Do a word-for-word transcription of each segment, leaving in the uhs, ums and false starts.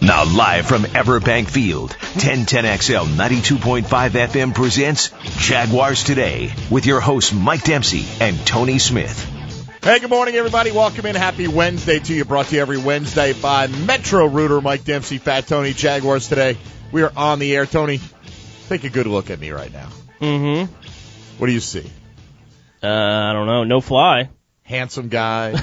Now live from Everbank Field, ten ten X L ninety-two point five F M presents Jaguars Today with your hosts Mike Dempsey and Tony Smith. Hey, good morning, everybody. Welcome in. Happy Wednesday to you. Brought to you every Wednesday by Metro Rooter, Mike Dempsey, Fat Tony. Jaguars Today. We are on the air. Tony, take a good look at me right now. Mm-hmm. What do you see? Uh, I don't know. No fly. Handsome guy.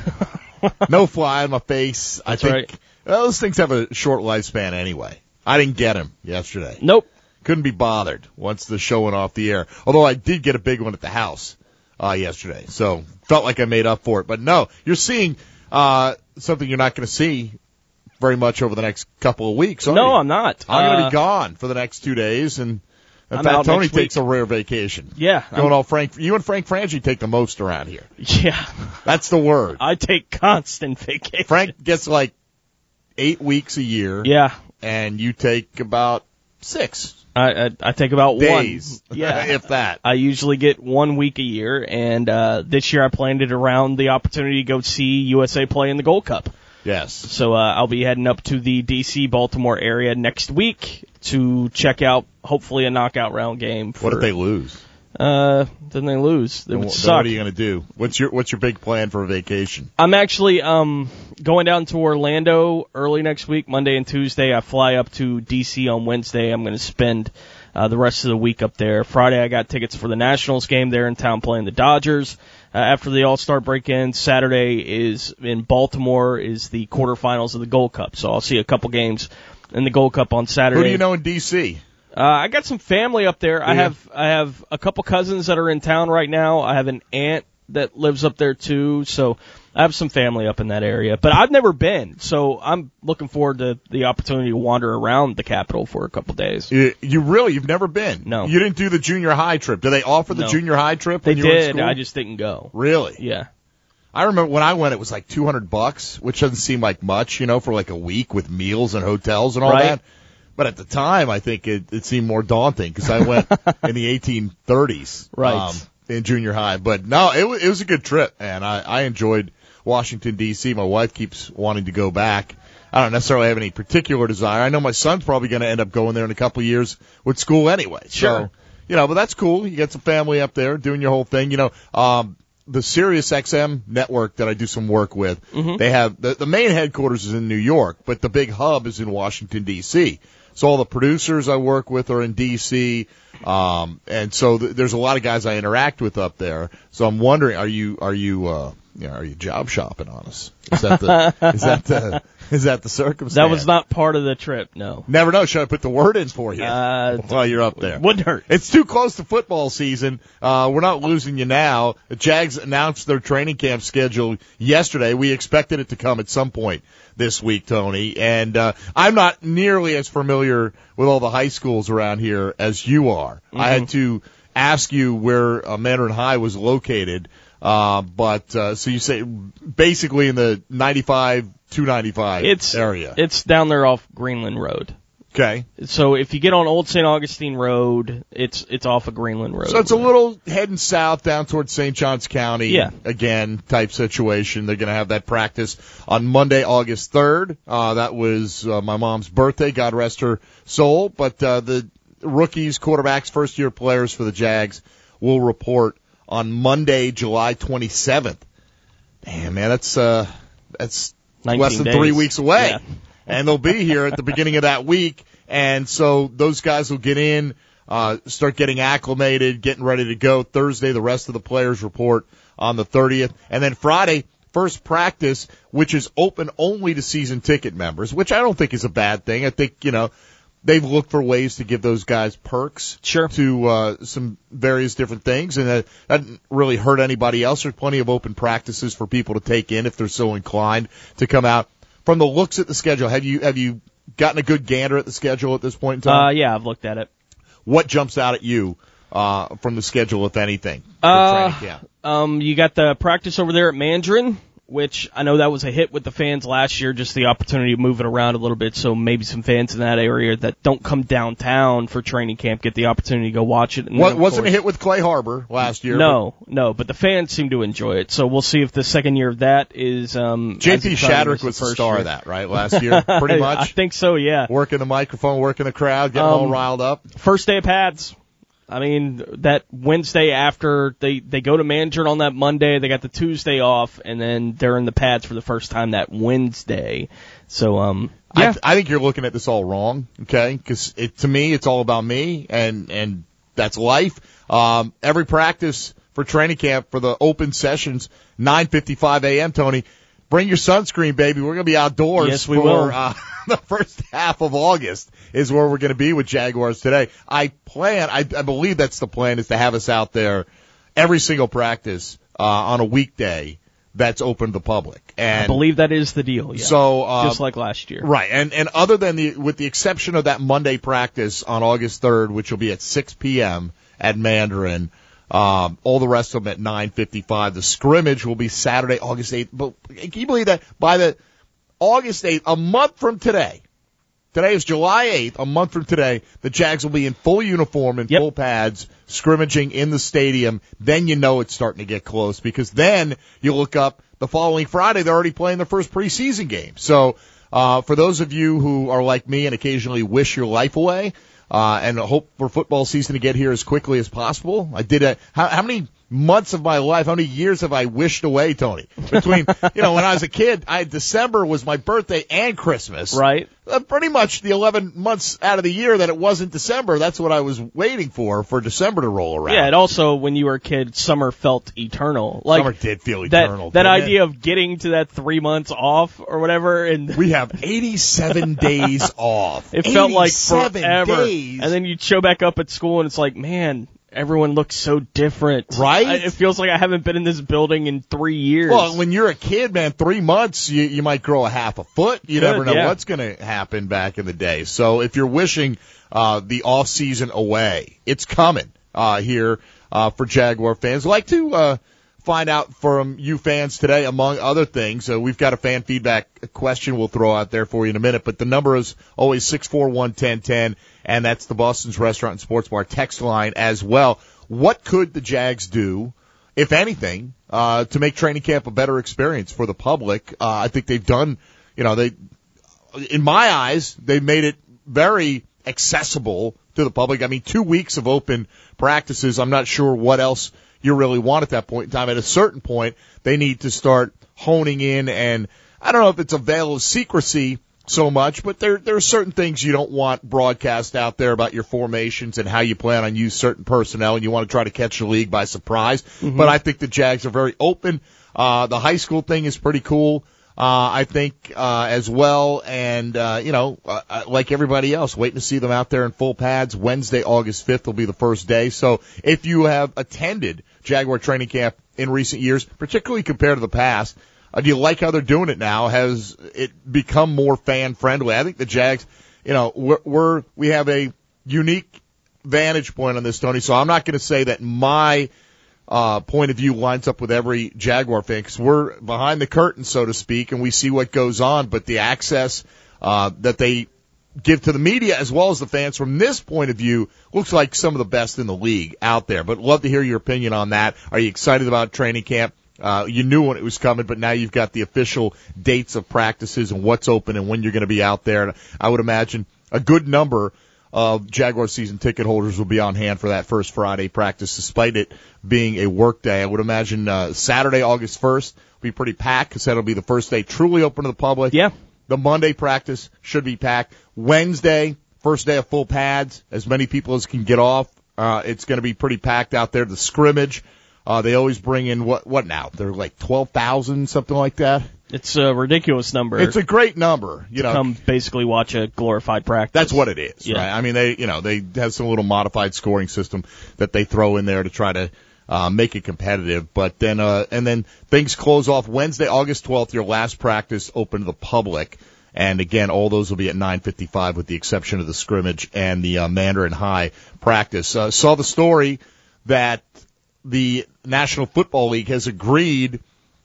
No fly on my face. That's I think right. Well, those things have a short lifespan anyway. I didn't get him yesterday. Nope. Couldn't be bothered once the show went off the air. Although I did get a big one at the house uh, yesterday. So felt like I made up for it. But no, you're seeing uh, something you're not going to see very much over the next couple of weeks, are No, you? I'm not. I'm going to Uh, be gone for the next two days. And in I'm fact, out Tony next takes week. a rare vacation. Yeah. Going I'm- all Frank. You and Frank Frangie take the most around here. Yeah. That's the word. I take constant vacation. Frank gets like eight weeks a year. Yeah. And you take about six I I, I take about days. one. Yeah. If that. I usually get one week a year, and uh, this year I planned it around the opportunity to go see U S A play in the Gold Cup. Yes. So uh, I'll be heading up to the D C Baltimore area next week to check out hopefully a knockout round game. For, What if they lose? Uh, then they lose. It Then would what suck. are you going to do? What's your What's your big plan for a vacation? I'm actually um going down to Orlando early next week, Monday and Tuesday. I fly up to D C on Wednesday. I'm going to spend uh, the rest of the week up there. Friday, I got tickets for the Nationals game there in town playing the Dodgers. Uh, after the All-Star break-in, Saturday is in Baltimore is the quarterfinals of the Gold Cup. So I'll see a couple games in the Gold Cup on Saturday. Who do you know in D C? Uh, I got some family up there. I you? have I have a couple cousins that are in town right now. I have an aunt that lives up there too, so I have some family up in that area. But I've never been, so I'm looking forward to the opportunity to wander around the Capitol for a couple days. You, you really You've never been? No. You didn't do the junior high trip. Do they offer the No. junior high trip? They when you were in did. school? I just didn't go. Really? Yeah. I remember when I went, it was like two hundred bucks, which doesn't seem like much, you know, for like a week with meals and hotels and all Right. that. But at the time, I think it, it seemed more daunting because I went in the eighteen thirties, Right. um, in junior high. But no, it was, it was a good trip, and I, I enjoyed Washington, D C. My wife keeps wanting to go back. I don't necessarily have any particular desire. I know my son's probably going to end up going there in a couple of years with school anyway. Sure. So, you know, but that's cool. You get some family up there doing your whole thing. You know, um, the Sirius X M network that I do some work with, Mhm. they have, the, the main headquarters is in New York, but the big hub is in Washington, D C. So all the producers I work with are in D C, um, and so th- there's a lot of guys I interact with up there. So I'm wondering, are you, are you, uh, you know, are you job shopping on us? Is that the, is that the, is that the circumstance? That was not part of the trip, no. Never know. Should I put the word in for you Uh, while you're up there? Wouldn't hurt. It's too close to football season. Uh, we're not losing you now. The Jags announced their training camp schedule yesterday. We expected it to come at some point this week, Tony. And uh, I'm not nearly as familiar with all the high schools around here as you are. Mm-hmm. I had to ask you where uh, Mandarin High was located. Uh, but uh, so you say basically in the ninety-five, two ninety-five It's area. It's down there off Greenland Road. Okay. So if you get on Old Saint Augustine Road, it's it's off of Greenland Road. So it's a little heading south down towards Saint Johns County. Yeah. Again, type situation. They're going to have that practice on Monday, August third. Uh, that was uh, my mom's birthday. God rest her soul. But uh, the rookies, quarterbacks, first-year players for the Jags will report on Monday, July twenty-seventh. Damn, man, that's uh, that's less than days. three weeks away. Yeah. And they'll be here at the beginning of that week. And so those guys will get in, uh, start getting acclimated, getting ready to go. Thursday, the rest of the players report on the thirtieth. And then Friday, first practice, which is open only to season ticket members, which I don't think is a bad thing. I think, you know, they've looked for ways to give those guys perks Sure. to uh, some various different things, and that doesn't really hurt anybody else. There's plenty of open practices for people to take in if they're so inclined to come out. From the looks at the schedule, have you have you gotten a good gander at the schedule at this point in time? Uh, yeah, I've looked at it. What jumps out at you uh, from the schedule, if anything? for Uh, training camp? Um, you got the practice over there at Mandarin, which I know that was a hit with the fans last year, just the opportunity to move it around a little bit, so maybe some fans in that area that don't come downtown for training camp get the opportunity to go watch it. And what, then, wasn't course, a hit with Clay Harbor last year? No, but no, but the fans seem to enjoy it, so we'll see if the second year of that is... Um, J P Shadrick was the star year. of that, right, last year, pretty much? I think so, yeah. Working the microphone, working the crowd, getting um, all riled up. First day of pads. I mean, that Wednesday after they, they go to Mandarin on that Monday, they got the Tuesday off, and then they're in the pads for the first time that Wednesday. So, um, yeah. I, th- I think you're looking at this all wrong, okay? Because it, to me, it's all about me, and, and that's life. Um, every practice for training camp for the open sessions, nine fifty-five a.m., Tony. Bring your sunscreen, baby. We're going to be outdoors yes, we for will. Uh, the first half of August is where we're going to be with Jaguars today. I plan, I, I believe that's the plan, is to have us out there every single practice uh, on a weekday that's open to the public. And I believe that is the deal, yeah. So, uh, just like last year. Right. And, and other than the, with the exception of that Monday practice on August third, which will be at six p.m. at Mandarin, Um, all the rest of them at nine fifty-five. The scrimmage will be Saturday, August eighth. But can you believe that by the August eighth, a month from today, today is July eighth, a month from today, the Jags will be in full uniform and yep. full pads, scrimmaging in the stadium. Then you know it's starting to get close, because then you look up the following Friday, they're already playing their first preseason game. So, uh, for those of you who are like me and occasionally wish your life away, Uh, and hope for football season to get here as quickly as possible. I did a, how, how many months of my life, how many years have I wished away, Tony? Between, you know, when I was a kid, I, December was my birthday and Christmas. Right. Uh, pretty much the eleven months out of the year that it wasn't December, that's what I was waiting for, for December to roll around. Yeah, and also when you were a kid, summer felt eternal. Like, summer did feel that, eternal. That didn't idea it? of getting to that three months off or whatever, and We have eighty-seven days off. it felt like eighty-seven forever. days. And then you'd show back up at school and it's like, man, everyone looks so different. Right? I, it feels like I haven't been in this building in three years. Well, when you're a kid, man, three months, you, you might grow a half a foot. You Good, never know yeah. what's going to happen back in the day. So if you're wishing uh, the off season away, it's coming uh, here uh, for Jaguar fans. I'd like to uh, find out from you fans today, among other things. Uh, we've got a fan feedback question we'll throw out there for you in a minute, but the number is always six four one, one zero one zero, and that's the Boston's Restaurant and Sports Bar text line as well. What could the Jags do, if anything, uh, to make training camp a better experience for the public? Uh, I think they've done, you know, they, in my eyes, they've made it very accessible to the public. I mean, two weeks of open practices, I'm not sure what else you really want at that point in time. At a certain point, they need to start honing in, and I don't know if it's a veil of secrecy so much, but there there are certain things you don't want broadcast out there about your formations and how you plan on use certain personnel, and you want to try to catch the league by surprise. Mm-hmm. But I think the Jags are very open. Uh, the high school thing is pretty cool, uh, I think, uh, as well. And, uh, you know, uh, like everybody else, waiting to see them out there in full pads. Wednesday, August fifth will be the first day. So if you have attended Jaguar training camp in recent years, particularly compared to the past, Uh, do you like how they're doing it now? Has it become more fan-friendly? I think the Jags, you know, we're, we're we have a unique vantage point on this, Tony, so I'm not going to say that my uh point of view lines up with every Jaguar fan, because we're behind the curtain, so to speak, and we see what goes on, but the access uh that they give to the media as well as the fans from this point of view looks like some of the best in the league out there. But love to hear your opinion on that. Are you excited about training camp? Uh, you knew when it was coming, but now you've got the official dates of practices and what's open and when you're going to be out there. And I would imagine a good number of Jaguar season ticket holders will be on hand for that first Friday practice, despite it being a work day. I would imagine uh, Saturday, August first, will be pretty packed, because that'll be the first day truly open to the public. Yeah. The Monday practice should be packed. Wednesday, first day of full pads, as many people as can get off. Uh, it's going to be pretty packed out there. The scrimmage. Uh, they always bring in what, what now? They're like twelve thousand, something like that. It's a ridiculous number. It's a great number, you know. Come basically watch a glorified practice. That's what it is, yeah. right? I mean, they, you know, they have some little modified scoring system that they throw in there to try to, uh, make it competitive. But then, uh, and then things close off Wednesday, August twelfth, your last practice open to the public. And again, all those will be at nine fifty-five with the exception of the scrimmage and the, uh, Mandarin High practice. Uh, saw the story that the National Football League has agreed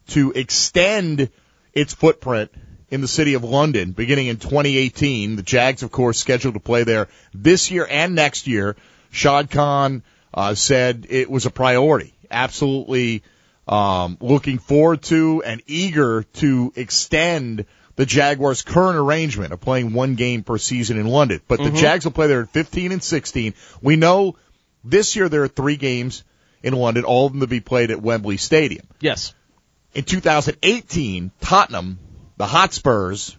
to extend its footprint in the city of London beginning in twenty eighteen. The Jags, of course, scheduled to play there this year and next year. Shad Khan uh, said it was a priority. Absolutely um, looking forward to and eager to extend the Jaguars' current arrangement of playing one game per season in London. But the mm-hmm. Jags will play there at fifteen and sixteen. We know this year there are three games in London, all of them to be played at Wembley Stadium. Yes. In two thousand eighteen, Tottenham, the Hotspurs,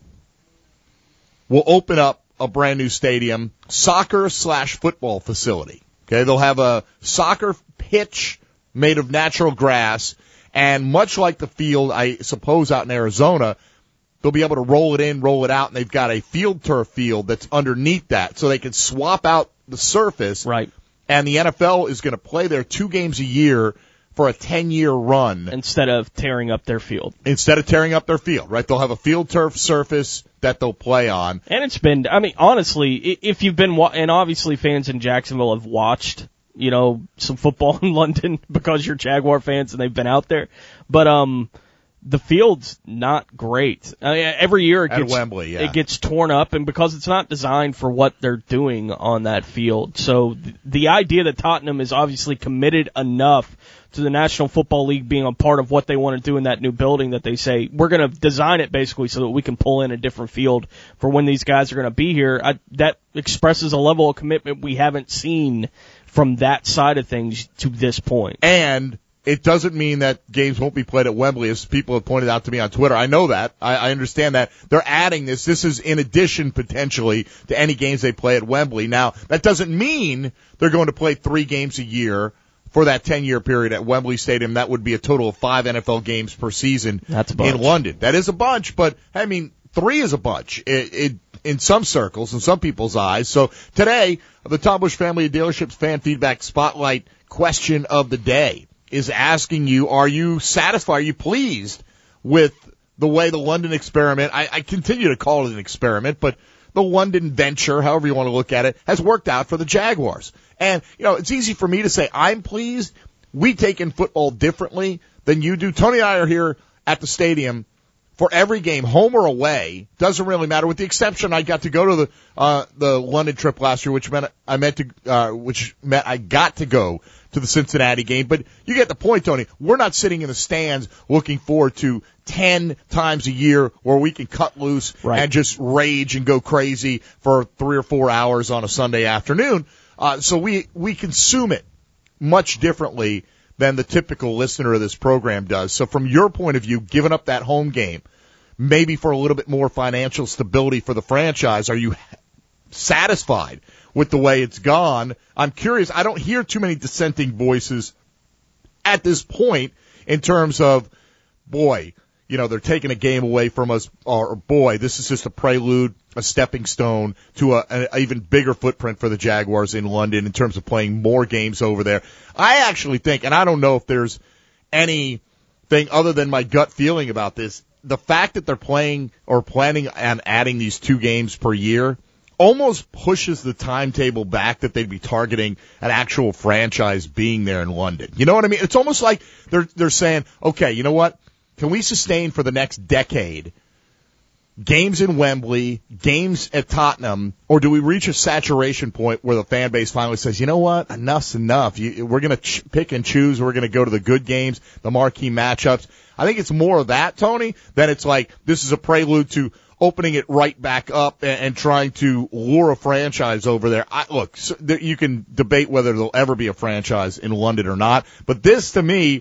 will open up a brand new stadium, soccer slash football facility. Okay, they'll have a soccer pitch made of natural grass, and much like the field, I suppose, out in Arizona, they'll be able to roll it in, roll it out, and they've got a field turf field that's underneath that, so they can swap out the surface. Right. And the N F L is going to play there two games a year for a ten-year run. Instead of tearing up their field. Instead of tearing up their field, right? They'll have a field turf surface that they'll play on. And it's been, I mean, honestly, if you've been, and obviously fans in Jacksonville have watched, you know, some football in London because you're Jaguar fans and they've been out there. But, um, the field's not great. I mean, every year it At gets, Wembley, yeah. it gets torn up, and because it's not designed for what they're doing on that field. So th- the idea that Tottenham is obviously committed enough to the National Football League being a part of what they want to do in that new building that they say, we're going to design it basically so that we can pull in a different field for when these guys are going to be here, I, that expresses a level of commitment we haven't seen from that side of things to this point. And it doesn't mean that games won't be played at Wembley, as people have pointed out to me on Twitter. I know that. I, I understand that. They're adding this. This is in addition, potentially, to any games they play at Wembley. Now, that doesn't mean they're going to play three games a year for that ten-year period at Wembley Stadium. That would be a total of five N F L games per season That's a bunch. in London. That is a bunch, but, I mean, three is a bunch it, it, in some circles, in some people's eyes. So today, the Tom Bush Family of Dealerships Fan Feedback Spotlight question of the day is asking you, are you satisfied, are you pleased with the way the London experiment, I, I continue to call it an experiment, but the London venture, however you want to look at it, has worked out for the Jaguars. And, you know, it's easy for me to say I'm pleased. We take in football differently than you do. Tony and I are here at the stadium for every game, home or away, doesn't really matter, with the exception I got to go to the uh the London trip last year, which meant I meant to uh which meant I got to go to the Cincinnati game. But you get the point, Tony. We're not sitting in the stands looking forward to ten times a year where we can cut loose right. and just rage and go crazy for three or four hours on a Sunday afternoon. Uh so we we consume it much differently than the typical listener of this program does. So from your point of view, giving up that home game, maybe for a little bit more financial stability for the franchise, are you satisfied with the way it's gone? I'm curious. I don't hear too many dissenting voices at this point in terms of, boy, you know, they're taking a game away from us, or, boy, this is just a prelude, a stepping stone to a, an even bigger footprint for the Jaguars in London in terms of playing more games over there. I actually think, and I don't know if there's anything other than my gut feeling about this, the fact that they're playing or planning on adding these two games per year almost pushes the timetable back that they'd be targeting an actual franchise being there in London. You know what I mean? It's almost like they're they're saying, okay, you know what? Can we sustain for the next decade games in Wembley, games at Tottenham, or do we reach a saturation point where the fan base finally says, you know what, enough's enough. You, we're going to ch- pick and choose. We're going to go to the good games, the marquee matchups. I think it's more of that, Tony, than it's like this is a prelude to opening it right back up and, and trying to lure a franchise over there. I, look, so th- you can debate whether there'll ever be a franchise in London or not, but this, to me,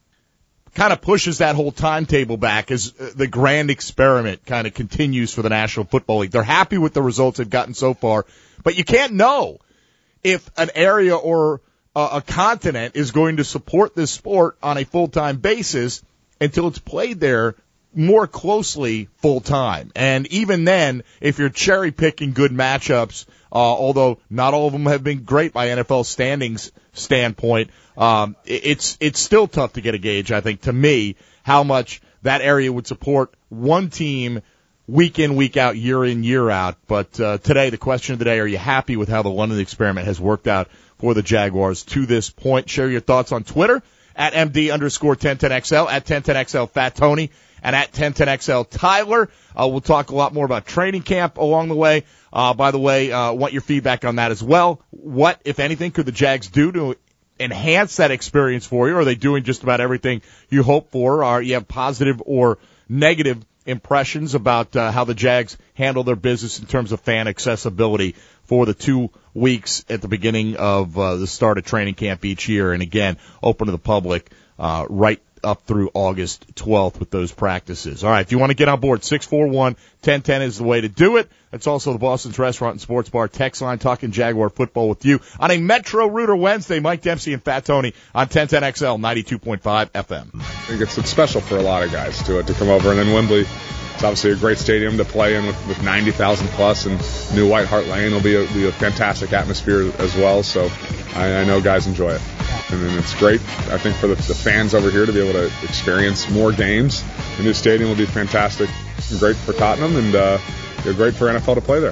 kind of pushes that whole timetable back as the grand experiment kind of continues for the National Football League. They're happy with the results they've gotten so far, but you can't know if an area or a, a continent is going to support this sport on a full-time basis until it's played there more closely full-time. And even then, if you're cherry-picking good matchups, uh, although not all of them have been great by N F L standings standpoint, um, it's it's still tough to get a gauge, I think, to me, how much that area would support one team week in, week out, year in, year out. But uh, today, the question of the day, are you happy with how the London experiment has worked out for the Jaguars to this point? Share your thoughts on Twitter at M D underscore ten ten X L, at ten ten X L Fat Tony, and at ten ten X L Tyler. Uh, we'll talk a lot more about training camp along the way. Uh, by the way, uh, want your feedback on that as well. What, if anything, could the Jags do to enhance that experience for you? Are they doing just about everything you hope for? Are you have positive or negative impressions about uh, how the Jags handle their business in terms of fan accessibility for the two weeks at the beginning of uh, the start of training camp each year? And again, open to the public uh, right up through August twelfth with those practices. All right, if you want to get on board, six four one, one oh one oh is the way to do it. That's also the Boston's Restaurant and Sports Bar text line, talking Jaguar football with you on a Metro Rooter Wednesday. Mike Dempsey and Fat Tony on ten ten X L, ninety-two point five F M. I think it's, it's special for a lot of guys to, to come over. And then Wembley, it's obviously a great stadium to play in with, with ninety thousand plus, and new White Hart Lane will be a, be a fantastic atmosphere as well. So I, I know guys enjoy it. And then it's great, I think, for the, the fans over here to be able to experience more games. The new stadium will be fantastic and great for Tottenham, and uh, great for N F L to play there.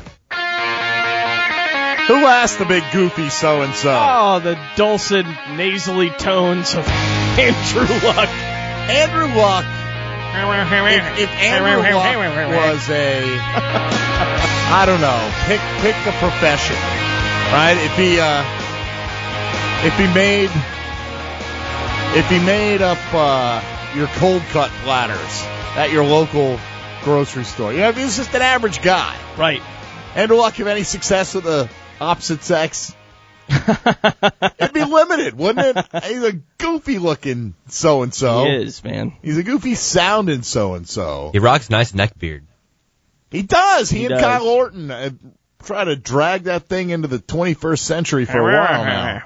Who asked the big goofy so-and-so? Oh, the dulcet, nasally tones of Andrew Luck. Andrew Luck. If, if Andrew Luck was a, I don't know, pick pick a profession, right? If he uh, if he made if he made up uh, your cold cut platters at your local grocery store, you know, if he was just an average guy, right? Andrew Luck have any success with the opposite sex? It'd be limited, wouldn't it? He's a goofy-looking so-and-so. He is, man. He's a goofy-sounding so-and-so. He rocks a nice neck beard. He does. He, he and does. Kyle Orton uh, try to drag that thing into the twenty-first century for a while now.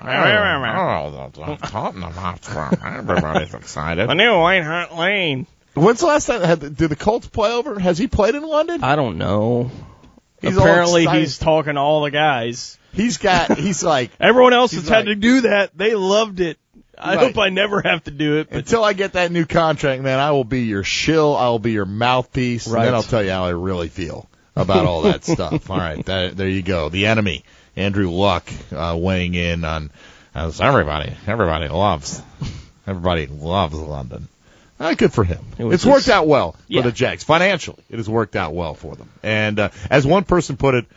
Oh, Tottenham Hotspur. Everybody's excited. A new White Hart Lane. When's the last time? Had, did the Colts play over? Has he played in London? I don't know. He's all Apparently, excited. he's talking to all the guys. He's got, he's like, everyone else he's has like, had to do that. They loved it. I right. hope I never have to do it. But until I get that new contract, man, I will be your shill. I will be your mouthpiece. Right. And then I'll tell you how I really feel about all that stuff. All right. That, there you go. The enemy, Andrew Luck, uh, weighing in on, as everybody, everybody loves, everybody loves London. Uh, good for him. It It's just, worked out well for yeah. the Jags. Financially, it has worked out well for them. And uh, as one person put it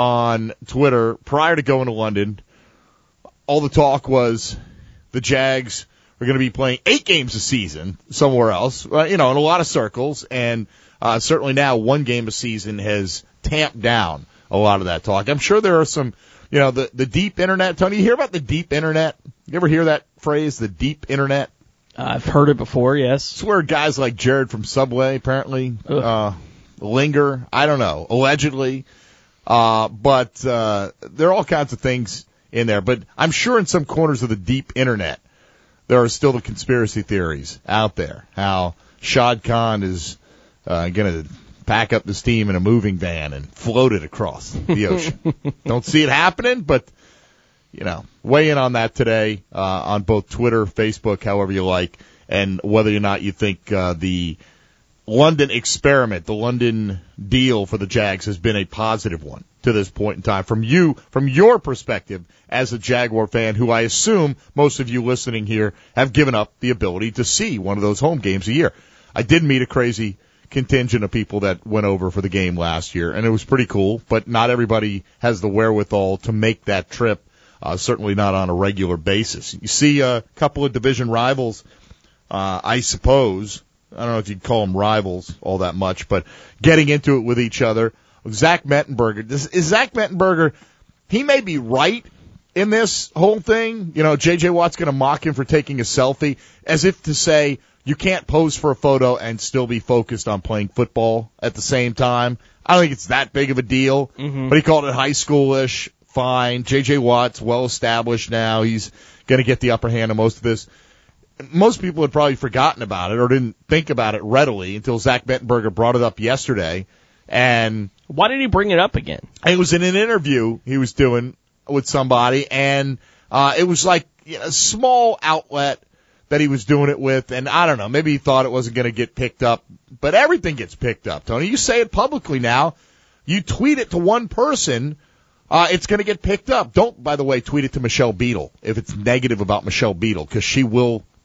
on Twitter, prior to going to London, all the talk was the Jags are going to be playing eight games a season somewhere else, uh, you know, in a lot of circles. And uh, certainly now one game a season has tamped down a lot of that talk. I'm sure there are some, you know, the, the deep internet. Tony, you hear about the deep internet? You ever hear that phrase, the deep internet? I've heard it before, yes. It's where guys like Jared from Subway apparently uh, linger. I don't know, allegedly. Uh, but uh, there are all kinds of things in there. But I'm sure in some corners of the deep internet, there are still the conspiracy theories out there. How Shad Khan is uh, going to pack up this team in a moving van and float it across the ocean. Don't see it happening, but, you know, weigh in on that today uh, on both Twitter, Facebook, however you like, and whether or not you think uh, the London experiment, the London deal for the Jags has been a positive one to this point in time. From you, from your perspective as a Jaguar fan, who I assume most of you listening here have given up the ability to see one of those home games a year. I did meet a crazy contingent of people that went over for the game last year, and it was pretty cool, but not everybody has the wherewithal to make that trip, uh, certainly not on a regular basis. You see a couple of division rivals, uh, I suppose, I don't know if you'd call them rivals all that much, but getting into it with each other. Zach Mettenberger, this, is Zach Mettenberger, he may be right in this whole thing. You know, J J. Watt's going to mock him for taking a selfie, as if to say you can't pose for a photo and still be focused on playing football at the same time. I don't think it's that big of a deal, mm-hmm. but he called it high schoolish. Fine. J J. Watt's well established now. He's going to get the upper hand on most of this. Most people had probably forgotten about it or didn't think about it readily until Zach Mettenberger brought it up yesterday. And why did he bring it up again? It was in an interview he was doing with somebody, and uh, it was like you know, a small outlet that he was doing it with, and I don't know, maybe he thought it wasn't going to get picked up, but everything gets picked up, Tony. You say it publicly now. You tweet it to one person, uh, it's going to get picked up. Don't, by the way, tweet it to Michelle Beadle if it's negative about Michelle Beadle, because she will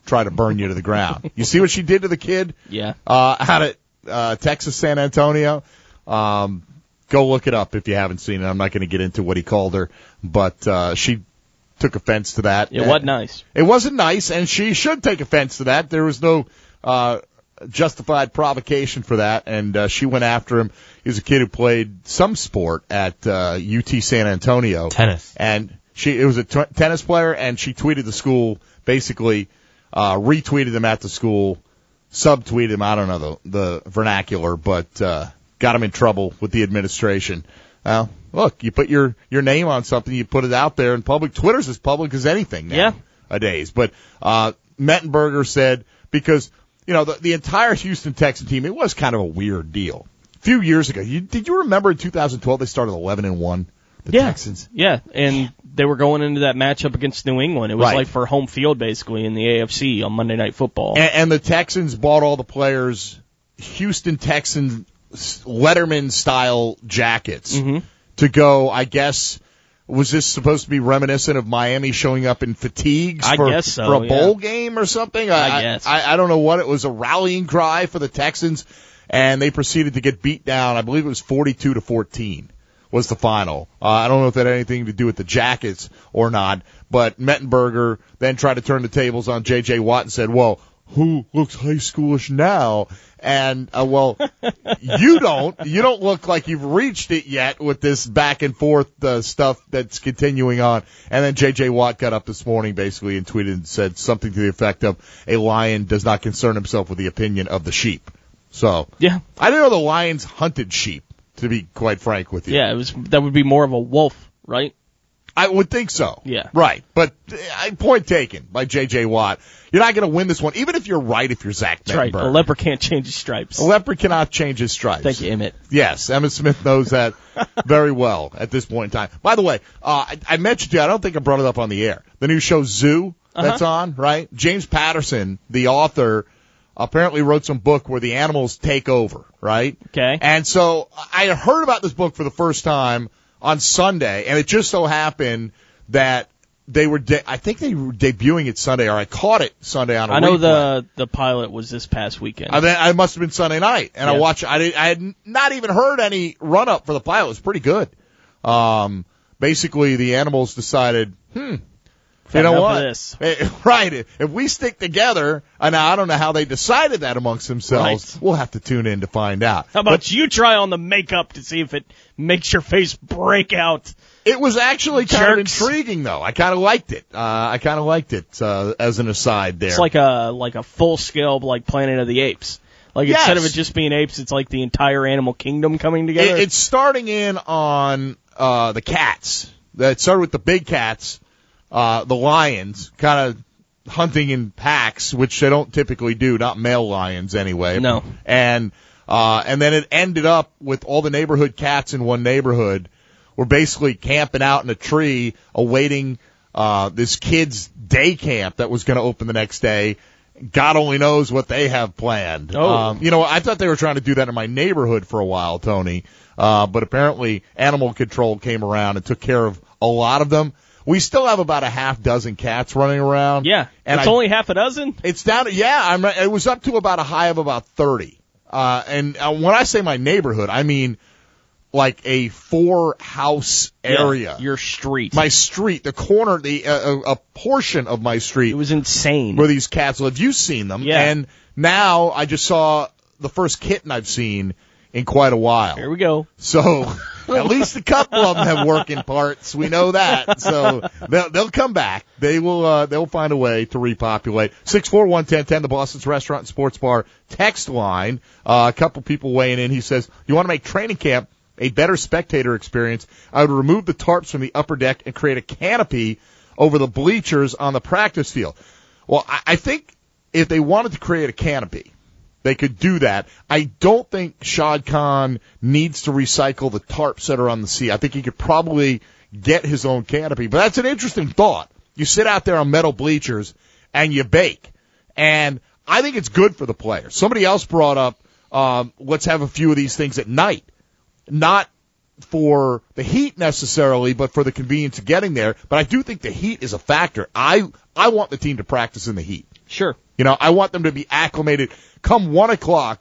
try to burn you to the ground. You see what she did to the kid? Yeah. Uh, out at uh, Texas San Antonio. Um, go look it up if you haven't seen it. I'm not going to get into what he called her, but uh, she took offense to that. It wasn't nice. It wasn't nice, and she should take offense to that. There was no uh, justified provocation for that, and uh, she went after him. He was a kid who played some sport at uh, U T San Antonio. Tennis. And she it was a t- tennis player, and she tweeted the school, basically uh, retweeted them at the school, subtweeted them, I don't know the, the vernacular, but uh, got him in trouble with the administration. Well, look, you put your, your name on something, you put it out there in public. Twitter's as public as anything now. Yeah. Nowadays. But uh, Mettenberger said, because, you know, the, the entire Houston Texans team, it was kind of a weird deal. A few years ago, you, did you remember in two thousand twelve they started eleven and one? The yeah. Texans. Yeah, and they were going into that matchup against New England. It was Right. like for home field, basically, in the A F C on Monday Night Football. And, and the Texans bought all the players Houston Texans Letterman-style jackets Mhm. to go, I guess, was this supposed to be reminiscent of Miami showing up in fatigues I for, guess so, for a bowl yeah. game or something? I guess. I, I don't know what. It was a rallying cry for the Texans, and they proceeded to get beat down. I believe it was forty-two to fourteen. Was the final. Uh, I don't know if that had anything to do with the jackets or not, but Mettenberger then tried to turn the tables on J J. Watt and said, well, who looks high schoolish now? And, uh, well, you don't. You don't look like you've reached it yet with this back and forth uh, stuff that's continuing on. And then J J. Watt got up this morning basically and tweeted and said something to the effect of, a lion does not concern himself with the opinion of the sheep. So, Yeah. I didn't know the Lions hunted sheep, to be quite frank with you. Yeah, it was that would be more of a wolf, right? I would think so. Yeah. Right. But uh, point taken by J J. Watt. You're not going to win this one, even if you're right, if you're Zach That's right. A Mettenberger. leopard can't change his stripes. A leopard cannot change his stripes. Thank you, Emmett. Yes, Emmitt Smith knows that very well at this point in time. By the way, uh, I, I mentioned to you, I don't think I brought it up on the air. The new show Zoo that's Uh-huh. on, right? James Patterson, the author, apparently wrote some book where the animals take over, right? Okay. And so I heard about this book for the first time on Sunday, and it just so happened that they were, de- I think they were debuting it Sunday, or I caught it Sunday on a I know replay. the the pilot was this past weekend. I, mean, I must have been Sunday night, and I Yeah. watched. I, did, I had not even heard any run up for the pilot. It was pretty good. Um, basically, the animals decided, hmm, you know Enough of what? this. Eh, right. If we stick together, and now I don't know how they decided that amongst themselves. Right. We'll have to tune in to find out. How about you try on the makeup to see if it makes your face break out? It was actually kind Jerks. of intriguing, though. I kind of liked it. Uh, I kind of liked it uh, as an aside there. It's like a like a full scale like Planet of the Apes. Like Yes. instead of it just being apes, it's like the entire animal kingdom coming together. It, it's starting in on uh, the cats. It started with the big cats, uh, the lions, kind of hunting in packs, which they don't typically do, not male lions anyway. No. And uh, and then it ended up with all the neighborhood cats in one neighborhood were basically camping out in a tree awaiting uh, this kid's day camp that was going to open the next day. God only knows what they have planned. Oh. Um, you know, I thought they were trying to do that in my neighborhood for a while, Tony. Uh, but apparently animal control came around and took care of a lot of them. We still have about a half dozen cats running around. yeah, And it's I- only half a dozen. It's down to, yeah, I'm, it was up to about a high of about thirty. Uh, and uh, when I say my neighborhood, I mean like a four house area. Yeah, your street. My street, the corner, the, uh, a, a portion of my street it was insane. where these cats live. You've seen them. Yeah. And now I just saw the first kitten I've seen in quite a while. Here we go. So at least a couple of them have working parts. We know that. So they'll, they'll come back. They will. Uh, they'll find a way to repopulate. Six four one ten ten. The Boston's Restaurant and Sports Bar text line. Uh, a couple people weighing in. He says, "You want to make training camp a better spectator experience? I would remove the tarps from the upper deck and create a canopy over the bleachers on the practice field." Well, I, I think if they wanted to create a canopy, they could do that. I don't think Shad Khan needs to recycle the tarps that are on the sea. I think he could probably get his own canopy. But that's an interesting thought. You sit out there on metal bleachers and you bake. And I think it's good for the players. Somebody else brought up, um, let's have a few of these things at night. Not for the heat necessarily, but for the convenience of getting there. But I do think the heat is a factor. I I want the team to practice in the heat. Sure. You know, I want them to be acclimated come one o'clock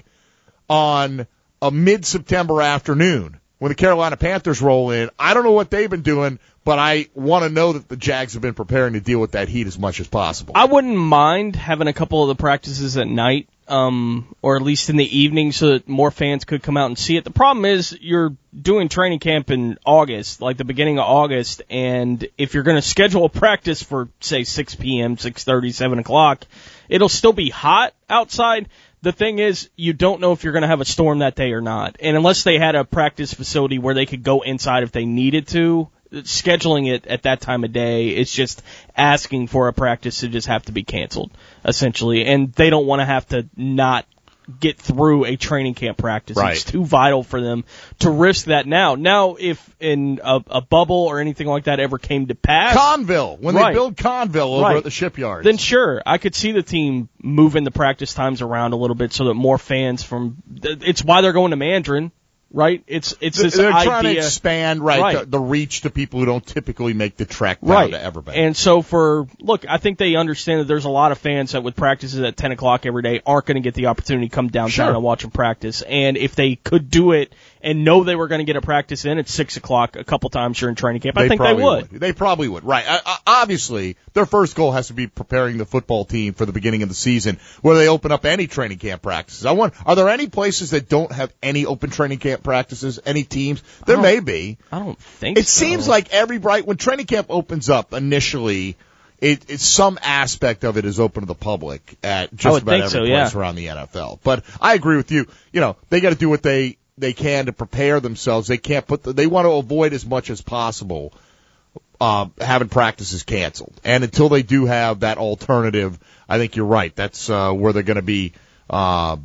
on a mid-September afternoon when the Carolina Panthers roll in. I don't know what they've been doing, but I want to know that the Jags have been preparing to deal with that heat as much as possible. I wouldn't mind having a couple of the practices at night, um, or at least in the evening so that more fans could come out and see it. The problem is you're doing training camp in August, like the beginning of August, and if you're going to schedule a practice for, say, six p.m., six thirty, seven o'clock, it'll still be hot outside. The thing is, you don't know if you're going to have a storm that day or not. And unless they had a practice facility where they could go inside if they needed to, scheduling it at that time of day is just asking for a practice to just have to be canceled, essentially. And they don't want to have to not get through a training camp practice. Right. It's too vital for them to risk that now. Now, if in a, a bubble or anything like that ever came to pass, Conville, when right. they build Conville over right. at the shipyards. Then sure, I could see the team moving the practice times around a little bit so that more fans from, it's why they're going to Mandarin. Right? It's it's this They're idea. trying to expand, right, right. The, the reach to people who don't typically make the trek down right. to Everbank. And so for, look, I think they understand that there's a lot of fans that with practices at ten o'clock every day aren't going to get the opportunity to come downtown sure. and watch them practice. And if they could do it and know they were going to get a practice in at six o'clock a couple times during training camp, I they think they would. would. They probably would, right. I, I, obviously, their first goal has to be preparing the football team for the beginning of the season where they open up any training camp practices. I want, are there any places that don't have any open training camp practices, any teams? There may be. I don't think It so. seems like every bright, when training camp opens up initially, it, it's some aspect of it is open to the public at just about every so, place yeah. around the N F L. But I agree with you. You know, they got to do what they, they can to prepare themselves. They can't put the, they want to avoid as much as possible uh, having practices canceled. And until they do have that alternative, I think you're right. That's uh, where they're going to be, uh,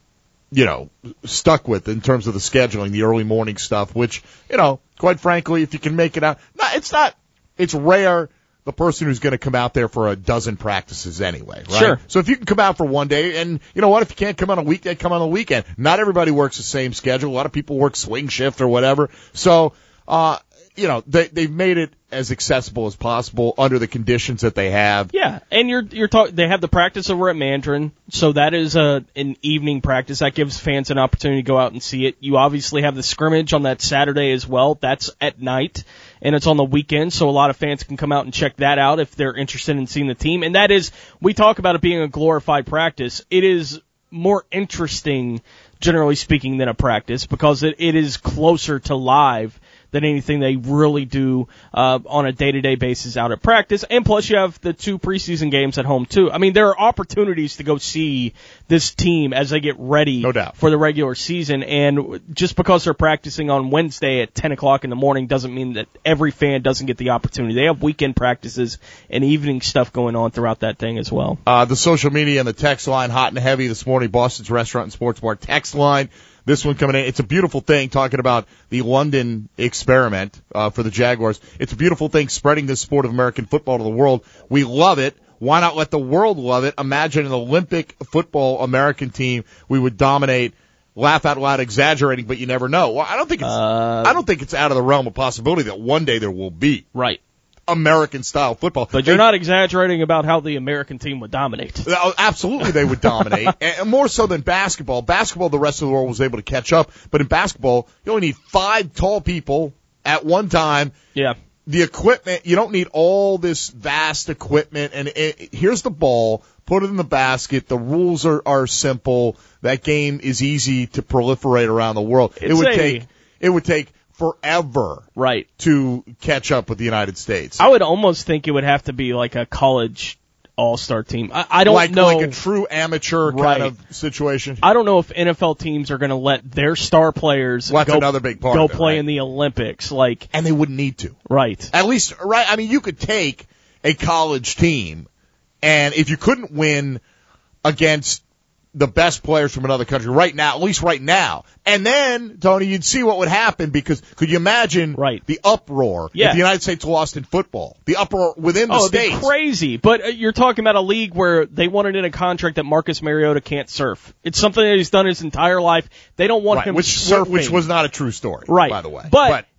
you know, stuck with in terms of the scheduling, the early morning stuff, which, you know, quite frankly, if you can make it out, no, it's not, it's rare the person who's going to come out there for a dozen practices anyway, right? Sure. So if you can come out for one day, and you know what, if you can't come on a weekday, come on the weekend. Not everybody works the same schedule. A lot of people work swing shift or whatever. So, uh, you know, they, they've made it as accessible as possible under the conditions that they have. Yeah, and you're you're talking. They have the practice over at Mandarin, so that is a an evening practice that gives fans an opportunity to go out and see it. You obviously have the scrimmage on that Saturday as well. That's at night, and it's on the weekend, so a lot of fans can come out and check that out if they're interested in seeing the team. And that is, we talk about it being a glorified practice. It is more interesting, generally speaking, than a practice because it, it is closer to live than anything they really do uh, on a day-to-day basis out at practice. And plus you have the two preseason games at home, too. I mean, there are opportunities to go see this team as they get ready no doubt. for the regular season. And just because they're practicing on Wednesday at ten o'clock in the morning doesn't mean that every fan doesn't get the opportunity. They have weekend practices and evening stuff going on throughout that thing as well. Uh, the social media and the text line, hot and heavy this morning, Boston's Restaurant and Sports Bar text line. This one coming in, it's a beautiful thing, talking about the London experiment uh, for the Jaguars. It's a beautiful thing, spreading this sport of American football to the world. We love it. Why not let the world love it? Imagine an Olympic football American team. We would dominate. Laugh out loud, exaggerating, but you never know. Well, I don't think it's. Uh, I don't think it's out of the realm of possibility that one day there will be right American-style football. But you're not exaggerating about how the American team would dominate. Absolutely, they would dominate, and more so than basketball. Basketball, the rest of the world was able to catch up, but in basketball, you only need five tall people at one time. Yeah. The equipment, you don't need all this vast equipment, and it, here's the ball, put it in the basket, the rules are, are simple, that game is easy to proliferate around the world. It's it would a, take, it would take forever right. to catch up with the United States. I would almost think it would have to be like a college all-star team. I, I don't like, know. Like a true amateur right. kind of situation. I don't know if N F L teams are going to let their star players well, go, another big part go of it, play right? in the Olympics. Like, and they wouldn't need to. Right. At least, right, I mean, you could take a college team, and if you couldn't win against the best players from another country right now, at least right now. And then, Tony, you'd see what would happen because could you imagine right. the uproar yeah. if the United States lost in football? The uproar within the oh, states. Oh, it'd be crazy. But uh, you're talking about a league where they wanted in a contract that Marcus Mariota can't surf. It's something that he's done his entire life. They don't want right. him which, surfing. Which was not a true story, right. by the way. But, but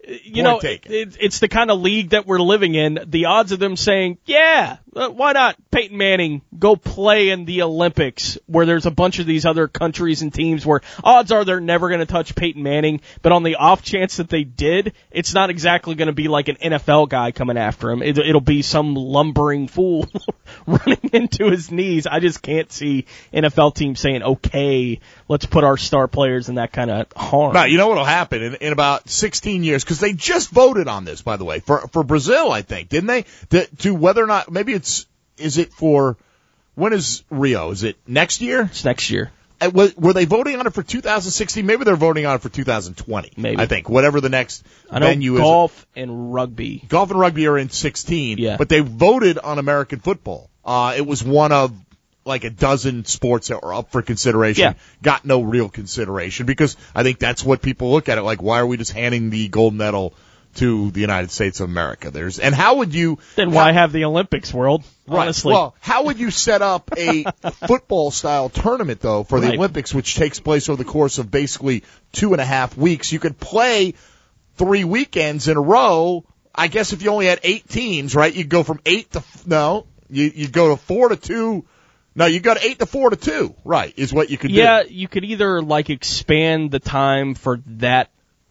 You know, taken. it, it's the kind of league that we're living in. The odds of them saying, yeah, uh, why not Peyton Manning go play in the Olympics where there's a bunch of these other countries and teams where odds are they're never going to touch Peyton Manning, but on the off chance that they did, it's not exactly going to be like an N F L guy coming after him. It, it'll be some lumbering fool running into his knees. I just can't see N F L teams saying, okay, let's put our star players in that kind of harm. Now, you know what will happen in, in about sixteen years, because they just voted on this, by the way, for for Brazil, I think, didn't they? To, to whether or not, maybe it's, is it for, when is Rio? Is it next year? It's next year. Uh, were, were they voting on it for two thousand sixteen? Maybe they're voting on it for two thousand twenty. Maybe. I think, whatever the next I know venue golf is. and rugby. Golf and rugby are in sixteen, Yeah. but they voted on American football. Uh, it was one of like a dozen sports that were up for consideration. Yeah. Got no real consideration because I think that's what people look at it like. Why are we just handing the gold medal to the United States of America? There's and how would you Then how, why have the Olympics, world? right? Honestly. Well, how would you set up a football style tournament though for the Right. Olympics, which takes place over the course of basically two and a half weeks? You could play three weekends in a row. I guess if you only had eight teams, right? You'd go from eight to no, you you'd go to four to two. No, you got eight to four to two, right? Is what you could yeah, do. you could either like expand the time for that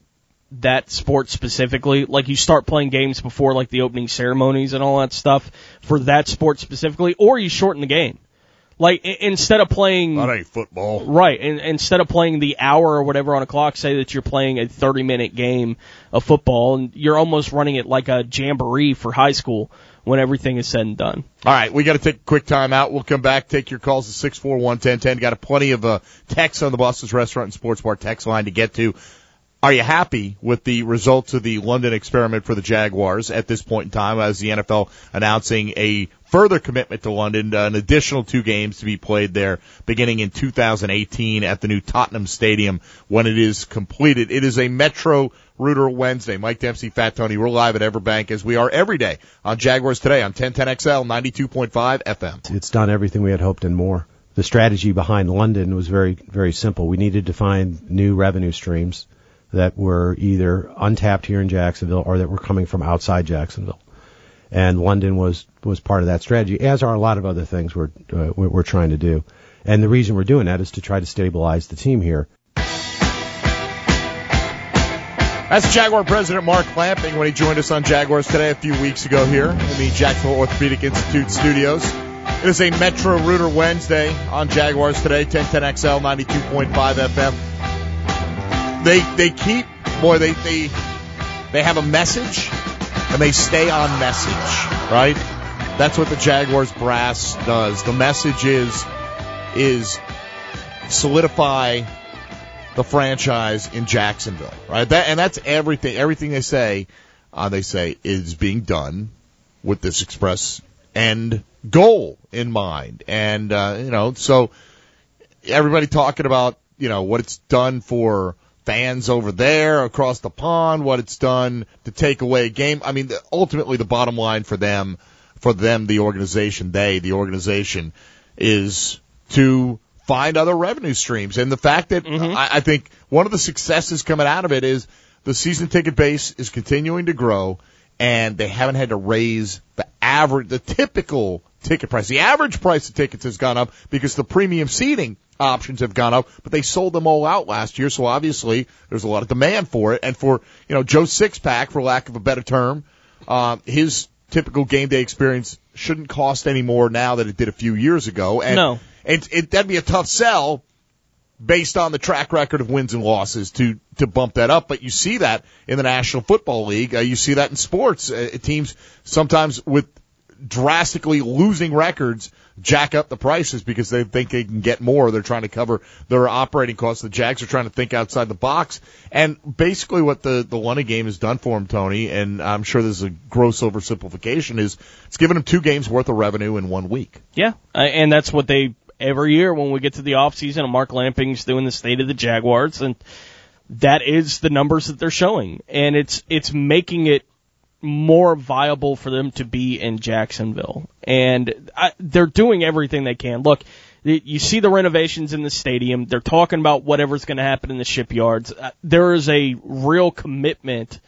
that sport specifically, like you start playing games before like the opening ceremonies and all that stuff for that sport specifically, or you shorten the game. Like I- instead of playing Not a football. right, and instead of playing the hour or whatever on a clock, say that you're playing a thirty minute game of football, and you're almost running it like a jamboree for high school when everything is said and done. All right, we got to take a quick time out. We'll come back, take your calls at six four one, one zero one zero. Got a plenty of uh, texts on the Boston's Restaurant and Sports Bar text line to get to. Are you happy with the results of the London experiment for the Jaguars at this point in time, as the N F L announcing a further commitment to London, uh, an additional two games to be played there beginning in two thousand eighteen at the new Tottenham Stadium when it is completed? It is a Metro Rooter Wednesday. Mike Dempsey, Fat Tony, we're live at Everbank as we are every day on Jaguars Today on ten ten X L, ninety-two point five F M. It's done everything we had hoped and more. The strategy behind London was very, very simple. We needed to find new revenue streams that were either untapped here in Jacksonville or that were coming from outside Jacksonville. And London was, was part of that strategy, as are a lot of other things we're, uh, we're trying to do. And the reason we're doing that is to try to stabilize the team here. That's Jaguar President Mark Clamping when he joined us on Jaguars Today a few weeks ago here in the Jacksonville Orthopedic Institute studios. It is a Metro Rooter Wednesday on Jaguars Today, ten ten X L, ninety-two point five F M. They they keep, boy, they, they, they have a message, and they stay on message, right? That's what the Jaguars brass does. The message is, is solidify the franchise in Jacksonville, right? That, and that's everything. Everything they say, uh, they say is being done with this express end goal in mind. And, uh, you know, so everybody talking about, you know, what it's done for fans over there across the pond, what it's done to take away a game. I mean, ultimately the bottom line for them, for them, the organization, they, the organization, is to find other revenue streams. And the fact that mm-hmm. I, I think one of the successes coming out of it is the season ticket base is continuing to grow, and they haven't had to raise the average, the typical ticket price. The average price of tickets has gone up because the premium seating options have gone up, but they sold them all out last year, so obviously there's a lot of demand for it. And for, you know, Joe Sixpack, for lack of a better term, um, his typical game day experience shouldn't cost any more now than it did a few years ago. And no. It, it, that'd be a tough sell based on the track record of wins and losses to, to bump that up. But you see that in the National Football League. Uh, you see that in sports. Uh, teams sometimes with drastically losing records jack up the prices because they think they can get more. They're trying to cover their operating costs. The Jags are trying to think outside the box. And basically what the, the London game has done for them, Tony, and I'm sure this is a gross oversimplification, is it's given them two games worth of revenue in one week. Yeah, uh, and that's what they, every year when we get to the off season, and Mark Lamping's doing the State of the Jaguars, and that is the numbers that they're showing. And it's, it's making it more viable for them to be in Jacksonville. And I, they're doing everything they can. Look, you see the renovations in the stadium. They're talking about whatever's going to happen in the shipyards. Uh, there is a real commitment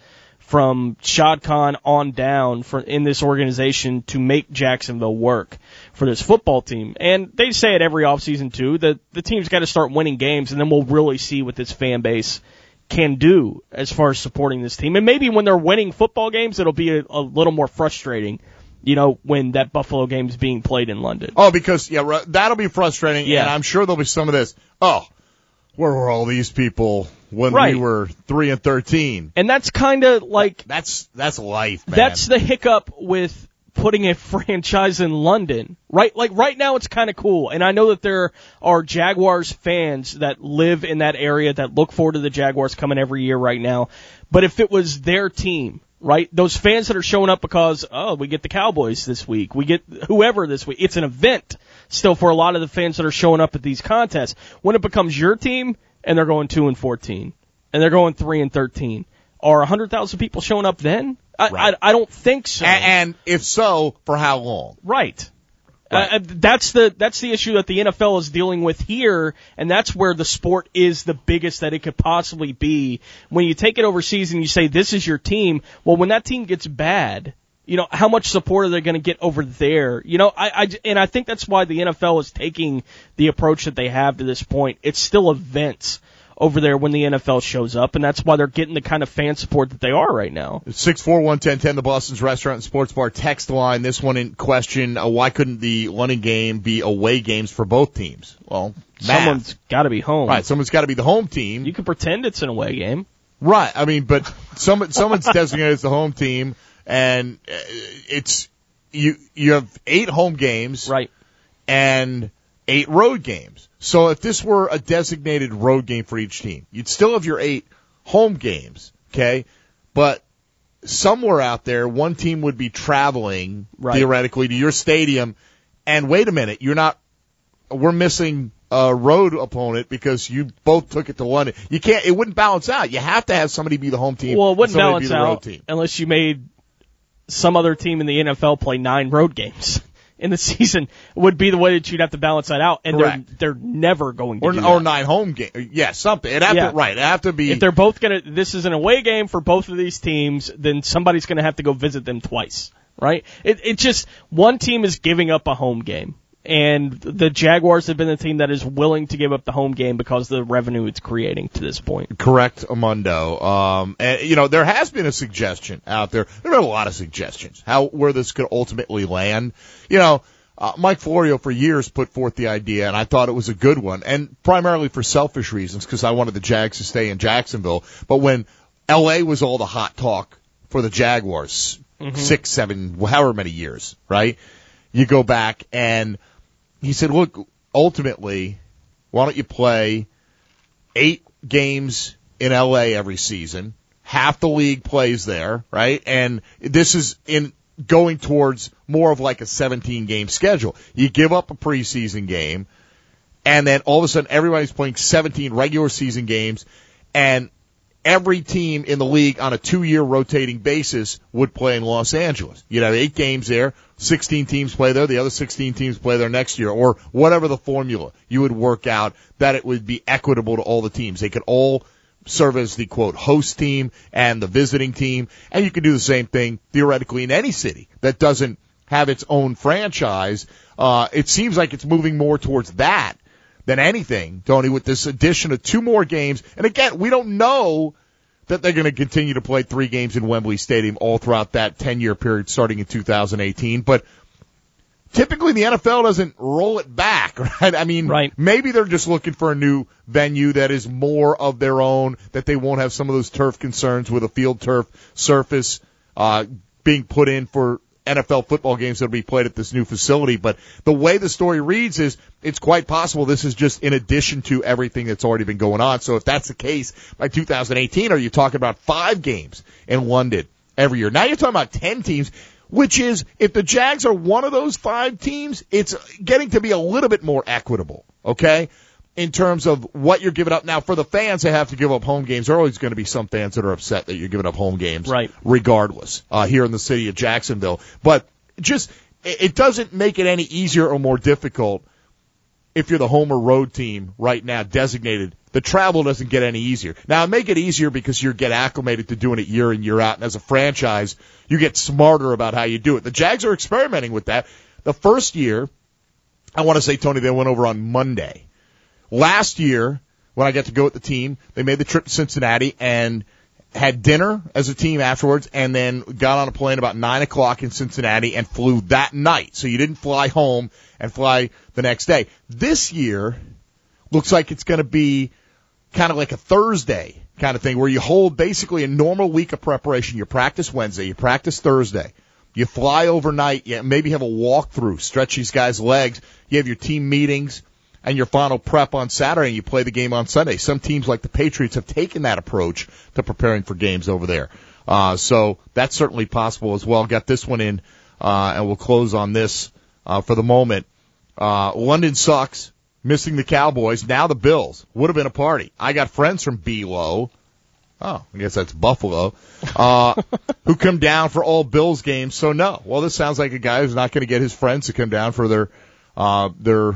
from Shad Khan on down for, in this organization to make Jacksonville work for this football team. And they say it every offseason too, that the team's got to start winning games, and then we'll really see what this fan base can do as far as supporting this team. And maybe when they're winning football games, it'll be a, a little more frustrating, you know, when that Buffalo game is being played in London. Oh, because, yeah, that'll be frustrating, yeah. And I'm sure there'll be some of this, oh, where were all these people when right. we were three and thirteen? And that's kind of like that's that's life, man. That's the hiccup with putting a franchise in London, right? Like right now, it's kind of cool, and I know that there are Jaguars fans that live in that area that look forward to the Jaguars coming every year right now. But if it was their team, right? Those fans that are showing up because oh, we get the Cowboys this week, we get whoever this week. It's an event still for a lot of the fans that are showing up at these contests. When it becomes your team and they're going two and fourteen and they're going three and thirteen, are a hundred thousand people showing up then? I, right. I I don't think so. And, and if so, for how long? Right. Right. Uh, that's the that's the issue that the N F L is dealing with here, and that's where the sport is the biggest that it could possibly be. When you take it overseas and you say this is your team, well, when that team gets bad, you know, how much support are they going to get over there? You know, I, I and I think that's why the N F L is taking the approach that they have to this point. It's still events over there when the N F L shows up, and that's why they're getting the kind of fan support that they are right now. six four one, one oh one oh, the Boston's Restaurant and Sports Bar text line. This one in question, uh, why couldn't the London game be away games for both teams? Well, math. Someone's got to be home. Right, someone's got to be the home team. You can pretend it's an away game. Right, I mean, but some, someone's designated as the home team, and it's you. You have eight home games, right, and eight road games. So if this were a designated road game for each team, you'd still have your eight home games, okay? But somewhere out there, one team would be traveling, right. theoretically, to your stadium, and wait a minute, you're not, we're missing a road opponent because you both took it to London. You can't, it wouldn't balance out. You have to have somebody be the home team. Well, it wouldn't balance be the road out team. Unless you made some other team in the N F L play nine road games in the season. Would be the way that you'd have to balance that out, and they're they're never going to or, do or that. nine home games. Yeah, something. It have yeah. to right. It have to be. If they're both gonna, this is an away game for both of these teams, then somebody's gonna have to go visit them twice, right? It it just one team is giving up a home game, and the Jaguars have been the team that is willing to give up the home game because of the revenue it's creating to this point. Correct, Amundo. Um, and, you know, there has been a suggestion out there. There have been a lot of suggestions how where this could ultimately land. You know. Uh, Mike Florio for years put forth the idea, and I thought it was a good one, and primarily for selfish reasons, because I wanted the Jags to stay in Jacksonville. But when L A was all the hot talk for the Jaguars, mm-hmm. six, seven, however many years, right? You go back, and he said, look, ultimately, why don't you play eight games in L A every season? Half the league plays there, right? And this is in going towards more of like a seventeen-game schedule. You give up a preseason game, and then all of a sudden everybody's playing seventeen regular season games, and every team in the league on a two-year rotating basis would play in Los Angeles. You'd have eight games there, sixteen teams play there, the other sixteen teams play there next year, or whatever the formula you would work out that it would be equitable to all the teams. They could all serve as the, quote, host team and the visiting team, and you can do the same thing theoretically in any city that doesn't have its own franchise. Uh, it seems like it's moving more towards that than anything, Tony, with this addition of two more games. And again, we don't know that they're going to continue to play three games in Wembley Stadium all throughout that ten-year period starting in two thousand eighteen, but typically the N F L doesn't roll it back, right? I mean, right. Maybe they're just looking for a new venue that is more of their own, that they won't have some of those turf concerns with a field turf surface uh being put in for N F L football games that will be played at this new facility. But the way the story reads is it's quite possible this is just in addition to everything that's already been going on. So if that's the case, by two thousand eighteen, are you talking about five games in London every year? Now you're talking about ten teams, which is, if the Jags are one of those five teams, it's getting to be a little bit more equitable, okay, in terms of what you're giving up. Now, for the fans that have to give up home games, there are always going to be some fans that are upset that you're giving up home games, right, regardless, uh, here in the city of Jacksonville. But just, it doesn't make it any easier or more difficult if you're the home or road team right now designated, the travel doesn't get any easier. Now, it may get easier because you get acclimated to doing it year in, year out, and as a franchise, you get smarter about how you do it. The Jags are experimenting with that. The first year, I want to say, Tony, they went over on Monday. Last year, when I got to go with the team, they made the trip to Cincinnati and had dinner as a team afterwards, and then got on a plane about nine o'clock in Cincinnati and flew that night. So you didn't fly home and fly the next day. This year looks like it's going to be kind of like a Thursday kind of thing where you hold basically a normal week of preparation. You practice Wednesday, you practice Thursday, you fly overnight, you maybe have a walkthrough, stretch these guys' legs, you have your team meetings, and your final prep on Saturday, and you play the game on Sunday. Some teams like the Patriots have taken that approach to preparing for games over there. Uh, so that's certainly possible as well. Got this one in, uh, and we'll close on this uh, for the moment. Uh, London sucks, missing the Cowboys. Now the Bills. Would have been a party. I got friends from Below. Oh, I guess that's Buffalo, uh, who come down for all Bills games. So no. Well, this sounds like a guy who's not going to get his friends to come down for their, uh, their,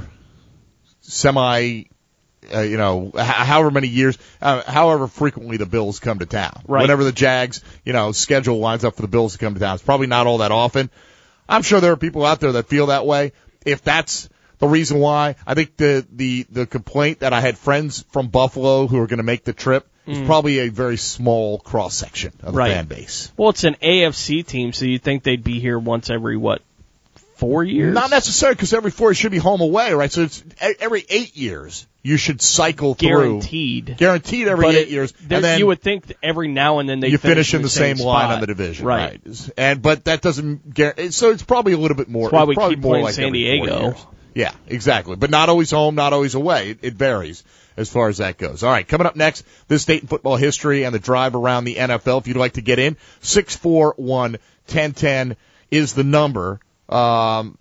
semi, uh, you know, h- however many years, uh, however frequently the Bills come to town. Right. Whenever the Jags, you know, schedule lines up for the Bills to come to town. It's probably not all that often. I'm sure there are people out there that feel that way. If that's the reason why, I think the, the, the complaint that I had friends from Buffalo who are going to make the trip is mm. probably a very small cross-section of the right. fan base. Well, it's an A F C team, so you'd think they'd be here once every, what, Four years? Not necessarily, because every four years should be home away, right? So it's every eight years you should cycle through. Guaranteed. Guaranteed every but eight it, years. And then you would think that every now and then they you finish, finish in the, the same, same line spot. on the division, right? right. And but that doesn't guarantee. So it's probably a little bit more. That's why it's we probably keep more playing like San Diego. Yeah, exactly. But not always home, not always away. It, it varies as far as that goes. All right, coming up next, this Dayton football history and the drive around the N F L. If you'd like to get in, six four one, one zero one zero is the number. Um,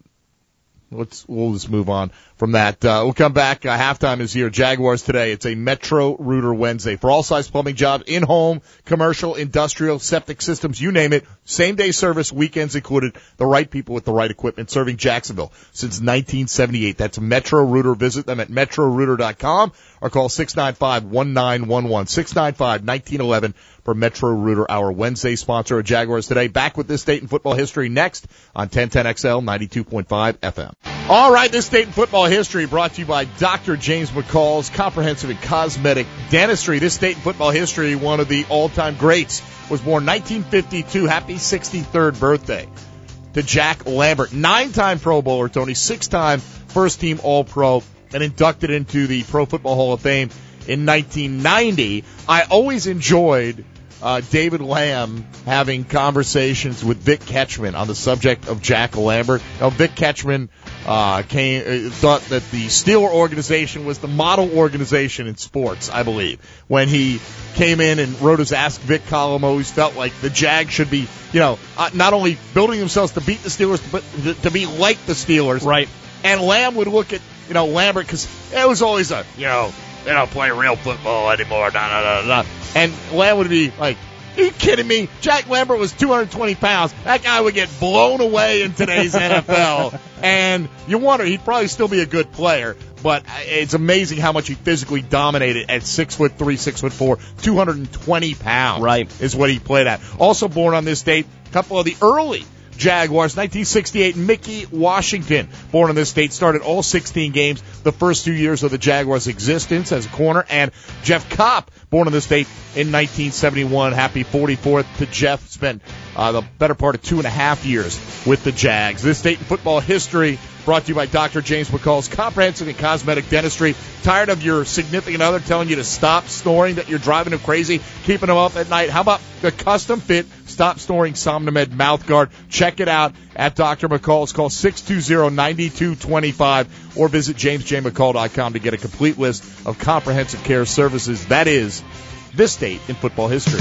Let's, we'll just move on from that. Uh, we'll come back. Uh, halftime is here. Jaguars today. It's a Metro Rooter Wednesday. For all size plumbing jobs, in-home, commercial, industrial, septic systems, you name it. Same-day service, weekends included. The right people with the right equipment serving Jacksonville since nineteen seventy-eight. That's Metro Rooter. Visit them at metro rooter dot com or call six nine five, one nine one one. six nine five, one nine one one for Metro Rooter, our Wednesday sponsor of Jaguars today. Back with this Dayton football history next on ten ten X L ninety-two point five F M. All right, this Dayton football history brought to you by Doctor James McCall's Comprehensive and Cosmetic Dentistry. This Dayton football history, one of the all-time greats, was born nineteen fifty-two. Happy sixty-third birthday to Jack Lambert. Nine-time Pro Bowler, Tony. Six-time first-team All-Pro and inducted into the Pro Football Hall of Fame in nineteen ninety. I always enjoyed uh, David Lamb having conversations with Vic Ketchman on the subject of Jack Lambert. Now, Vic Ketchman uh, came uh, thought that the Steeler organization was the model organization in sports, I believe. When he came in and wrote his Ask Vic column, always felt like the Jags should be, you know, uh, not only building themselves to beat the Steelers, but to, to be like the Steelers. Right. And Lamb would look at, you know, Lambert, because it was always a, you know, they don't play real football anymore, da, da, da, da. And Lamb would be like, are you kidding me? Jack Lambert was two hundred twenty pounds. That guy would get blown away in today's N F L. And you wonder, he'd probably still be a good player, but it's amazing how much he physically dominated at six foot three, six foot four, two hundred twenty pounds. Right. Is what he played at. Also born on this date, a couple of the early Jaguars, nineteen sixty-eight, Mickey Washington, born in this state, started all sixteen games the first two years of the Jaguars' existence as a corner, and Jeff Kopp, born in this state in nineteen seventy-one. Happy forty-fourth to Jeff. Spent uh, the better part of two and a half years with the Jags. This Dayton football history brought to you by Doctor James McCall's Comprehensive and Cosmetic Dentistry. Tired of your significant other telling you to stop snoring, that you're driving them crazy, keeping them up at night? How about the custom fit Stop Snoring Somnomed mouth guard? Check it out at Doctor McCall's. Call six two zero, nine two two five or visit james j mccall dot com to get a complete list of comprehensive care services. That is this date in football history.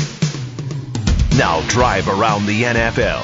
Now drive around the N F L.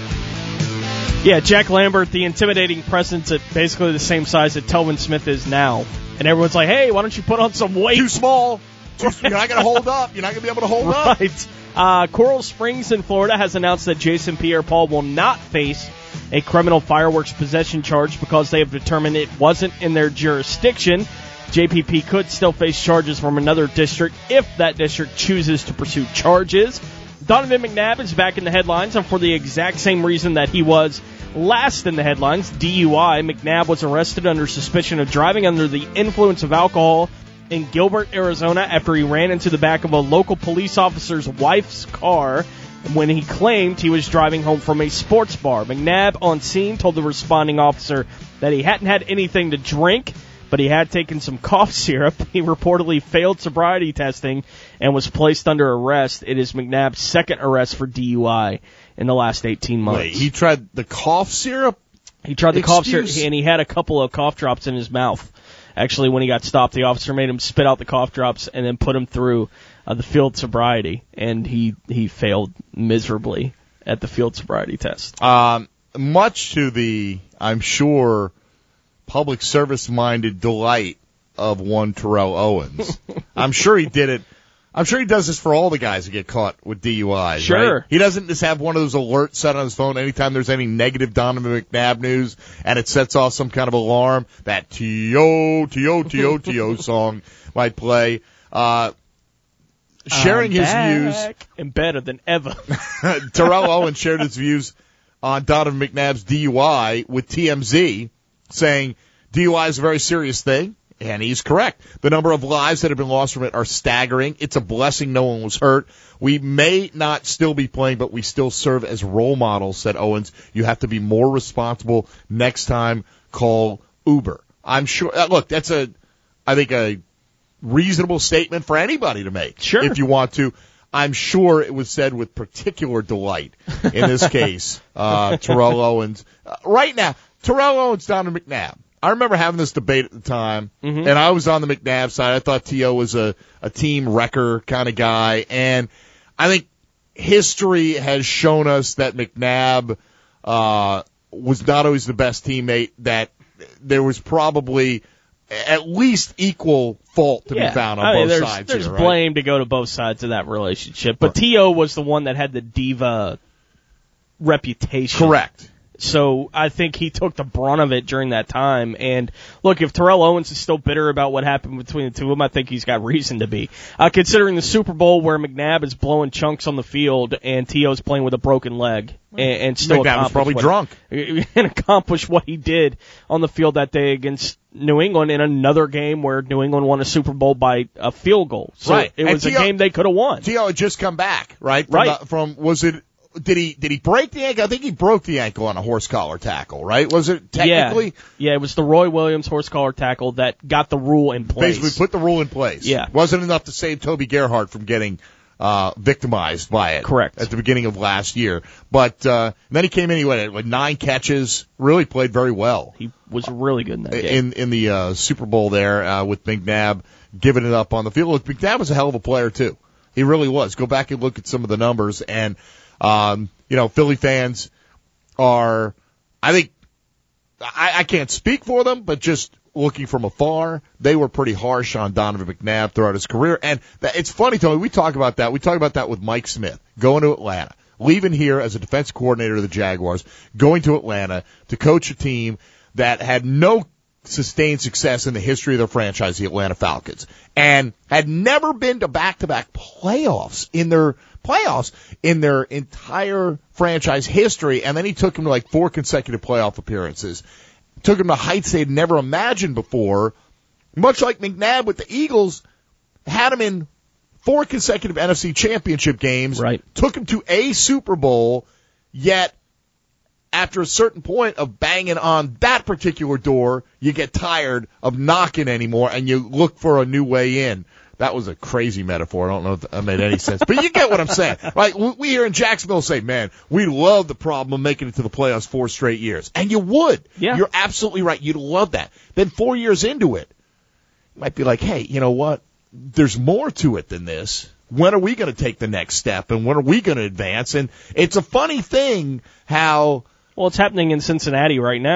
Yeah, Jack Lambert, the intimidating presence at basically the same size that Telvin Smith is now. And everyone's like, hey, why don't you put on some weight? Too small. Too, you're not going to hold up. You're not going to be able to hold up. Right. Uh, Coral Springs in Florida has announced that Jason Pierre-Paul will not face a criminal fireworks possession charge because they have determined it wasn't in their jurisdiction. J P P could still face charges from another district if that district chooses to pursue charges. Donovan McNabb is back in the headlines, and for the exact same reason that he was last in the headlines, D U I. McNabb was arrested under suspicion of driving under the influence of alcohol in Gilbert, Arizona, after he ran into the back of a local police officer's wife's car when he claimed he was driving home from a sports bar. McNabb, on scene, told the responding officer that he hadn't had anything to drink, but he had taken some cough syrup. He reportedly failed sobriety testing and was placed under arrest. It is McNabb's second arrest for D U I in the last eighteen months. Wait, he tried the cough syrup? He tried the Excuse? cough syrup, and he had a couple of cough drops in his mouth. Actually, when he got stopped, the officer made him spit out the cough drops and then put him through uh, the field sobriety, and he, he failed miserably at the field sobriety test. Um, much to the, I'm sure, public service-minded delight of one Terrell Owens. I'm sure he did it. I'm sure he does this for all the guys that get caught with D U Is. Sure. Right? He doesn't just have one of those alerts set on his phone anytime there's any negative Donovan McNabb news and it sets off some kind of alarm. That T O, T O, T O, T O song might play. Uh, sharing I'm his back views. and better than ever. Terrell Owens shared his views on Donovan McNabb's D U I with T M Z, saying D U I is a very serious thing, and he's correct. The number of lives that have been lost from it are staggering. It's a blessing no one was hurt. We may not still be playing, but we still serve as role models, said Owens. You have to be more responsible next time. Call Uber. I'm sure, uh, look, that's a, I think a reasonable statement for anybody to make. Sure. If you want to. I'm sure it was said with particular delight in this case, uh, Terrell Owens. Uh, right now, Terrell Owens, Donovan McNabb. I remember having this debate at the time, mm-hmm. and I was on the McNabb side. I thought T O was a, a team wrecker kind of guy, and I think history has shown us that McNabb uh, was not always the best teammate, that there was probably at least equal fault to yeah. be found on I mean, both there's, sides. There's here, right? blame to go to both sides of that relationship, but T O was the one that had the diva reputation. Correct. So I think he took the brunt of it during that time. And look, if Terrell Owens is still bitter about what happened between the two of them, I think he's got reason to be. Uh, considering the Super Bowl where McNabb is blowing chunks on the field and T O's playing with a broken leg and, and still McNabb was probably what, drunk and accomplish what he did on the field that day against New England in another game where New England won a Super Bowl by a field goal. So right. it was and a T O game they could have won. T O had just come back, right? From Right. The, from was it? Did he did he break the ankle? I think he broke the ankle on a horse collar tackle, right? Was it technically? Yeah, yeah, it was the Roy Williams horse collar tackle that got the rule in place. Basically put the rule in place. Yeah. Wasn't enough to save Toby Gerhart from getting uh victimized by it. Correct. At the beginning of last year. But uh then he came in, he went with nine catches, really played very well. He was really good in that game. In in the uh Super Bowl there, uh with McNabb giving it up on the field. Look, McNabb was a hell of a player too. He really was. Go back and look at some of the numbers, and um you know, Philly fans are, I think, I, I can't speak for them, but just looking from afar, they were pretty harsh on Donovan McNabb throughout his career. And that, it's funny, Tony, we talk about that. We talk about that with Mike Smith, going to Atlanta, leaving here as a defense coordinator of the Jaguars, going to Atlanta to coach a team that had no sustained success in the history of their franchise, the Atlanta Falcons, and had never been to back-to-back playoffs in their playoffs in their entire franchise history, and then he took them to like four consecutive playoff appearances. Took them to heights they'd never imagined before, much like McNabb with the Eagles, had him in four consecutive N F C championship games, right. Took him to a Super Bowl, yet after a certain point of banging on that particular door, you get tired of knocking anymore, and you look for a new way in. That was a crazy metaphor. I don't know if that made any sense. But you get what I'm saying. Right? We here in Jacksonville say, man, we love the problem of making it to the playoffs four straight years. And you would. Yeah. You're absolutely right. You'd love that. Then four years into it, you might be like, hey, you know what? There's more to it than this. When are we going to take the next step? And when are we going to advance? And it's a funny thing how... Well, it's happening in Cincinnati right now.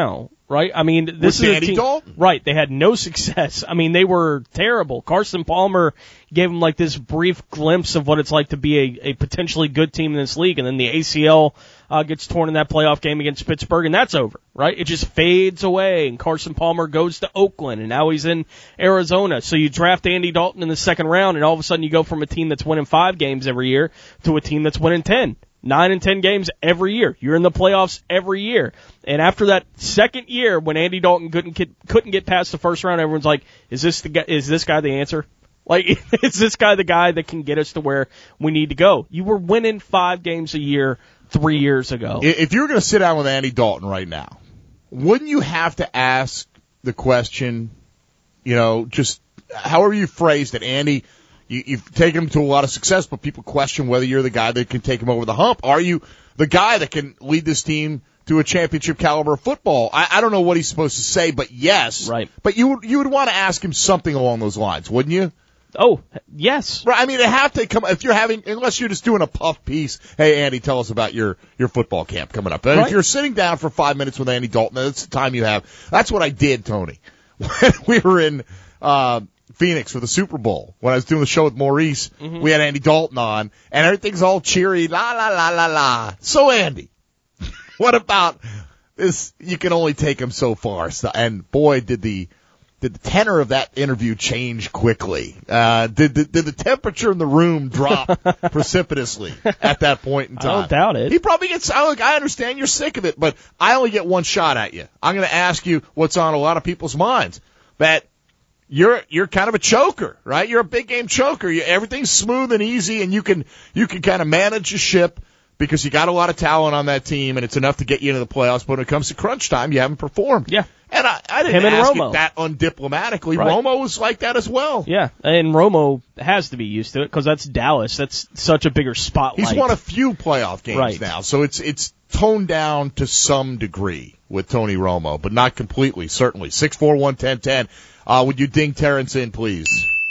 right? I mean, this With is a Andy team, Dalton. right? They had no success. I mean, they were terrible. Carson Palmer gave them like this brief glimpse of what it's like to be a, a potentially good team in this league, and then the A C L uh, gets torn in that playoff game against Pittsburgh, and that's over, right? It just fades away, and Carson Palmer goes to Oakland, and now he's in Arizona. So you draft Andy Dalton in the second round, and all of a sudden you go from a team that's winning five games every year to a team that's winning ten. Nine and ten games every year. You're in the playoffs every year. And after that second year, when Andy Dalton couldn't get, couldn't get past the first round, everyone's like, "Is this the guy? Is this guy the answer? Like, is this guy the guy that can get us to where we need to go?" You were winning five games a year three years ago. If you were going to sit down with Andy Dalton right now, wouldn't you have to ask the question? You know, just however you phrased it, Andy. You, you've taken him to a lot of success, but people question whether you're the guy that can take him over the hump. Are you the guy that can lead this team to a championship caliber of football? I, I don't know what he's supposed to say, but yes. Right. But you would you would want to ask him something along those lines, wouldn't you? Oh, yes. Right. I mean, it have to come if you're having unless you're just doing a puff piece. Hey, Andy, tell us about your your football camp coming up. And right. If you're sitting down for five minutes with Andy Dalton, that's the time you have. That's what I did, Tony. When we were in. Uh, Phoenix for the Super Bowl. When I was doing the show with Maurice, mm-hmm. we had Andy Dalton on, and everything's all cheery, la, la, la, la, la. So, Andy, what about this? You can only take him so far. So, and, boy, did the did the tenor of that interview change quickly. Uh, did, the, did the temperature in the room drop precipitously at that point in time? I don't doubt it. He probably gets, look, I understand you're sick of it, but I only get one shot at you. I'm going to ask you what's on a lot of people's minds. That You're you're kind of a choker, right? You're a big game choker. You, everything's smooth and easy, and you can you can kind of manage a ship because you got a lot of talent on that team, and it's enough to get you into the playoffs. But when it comes to crunch time, you haven't performed. Yeah, and I, I didn't Him and ask Romo. it that undiplomatically. Right. Romo was like that as well. Yeah, and Romo has to be used to it because that's Dallas. That's such a bigger spotlight. He's won a few playoff games right. now, so it's it's toned down to some degree with Tony Romo, but not completely. Certainly, six four one ten ten. Uh, would you ding Terrence in, please?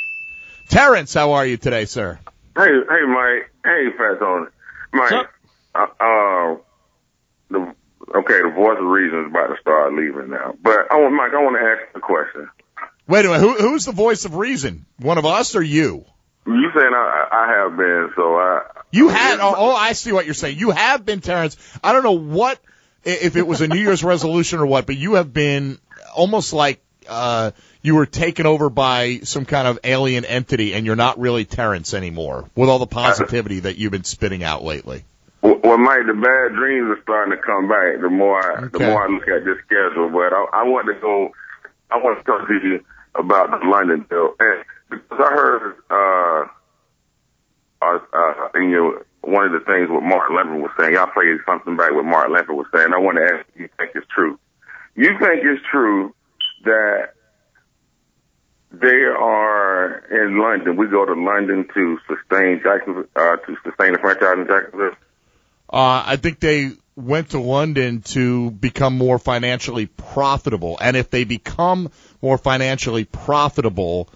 Terrence, how are you today, sir? Hey, hey, Mike. Hey, Fat Tony. Mike, uh, uh, the, okay, the voice of reason is about to start leaving now. But, I want, Mike, I want to ask you a question. Wait a minute. Who, who's the voice of reason? One of us or you? You saying I, I have been, so I... You had, oh, oh, I see what you're saying. You have been, Terrence. I don't know what, if it was a New Year's resolution or what, but you have been almost like, uh, you were taken over by some kind of alien entity, and you're not really Terrence anymore, with all the positivity that you've been spitting out lately. Well, well, Mike, the bad dreams are starting to come back. The more, I, Okay. the more I look at this schedule, but I, I want to go. I want to talk to you about the London deal, and because I heard, uh, uh, uh in your one of the things what Mark Lempert was saying. Y'all played something back what Mark Lempert was saying. I want to ask you, you think it's true? You think it's true that they are in London? We go to London to sustain Jacksonville, uh, to sustain the franchise in Jacksonville. Uh, I think they went to London to become more financially profitable, and if they become more financially profitable,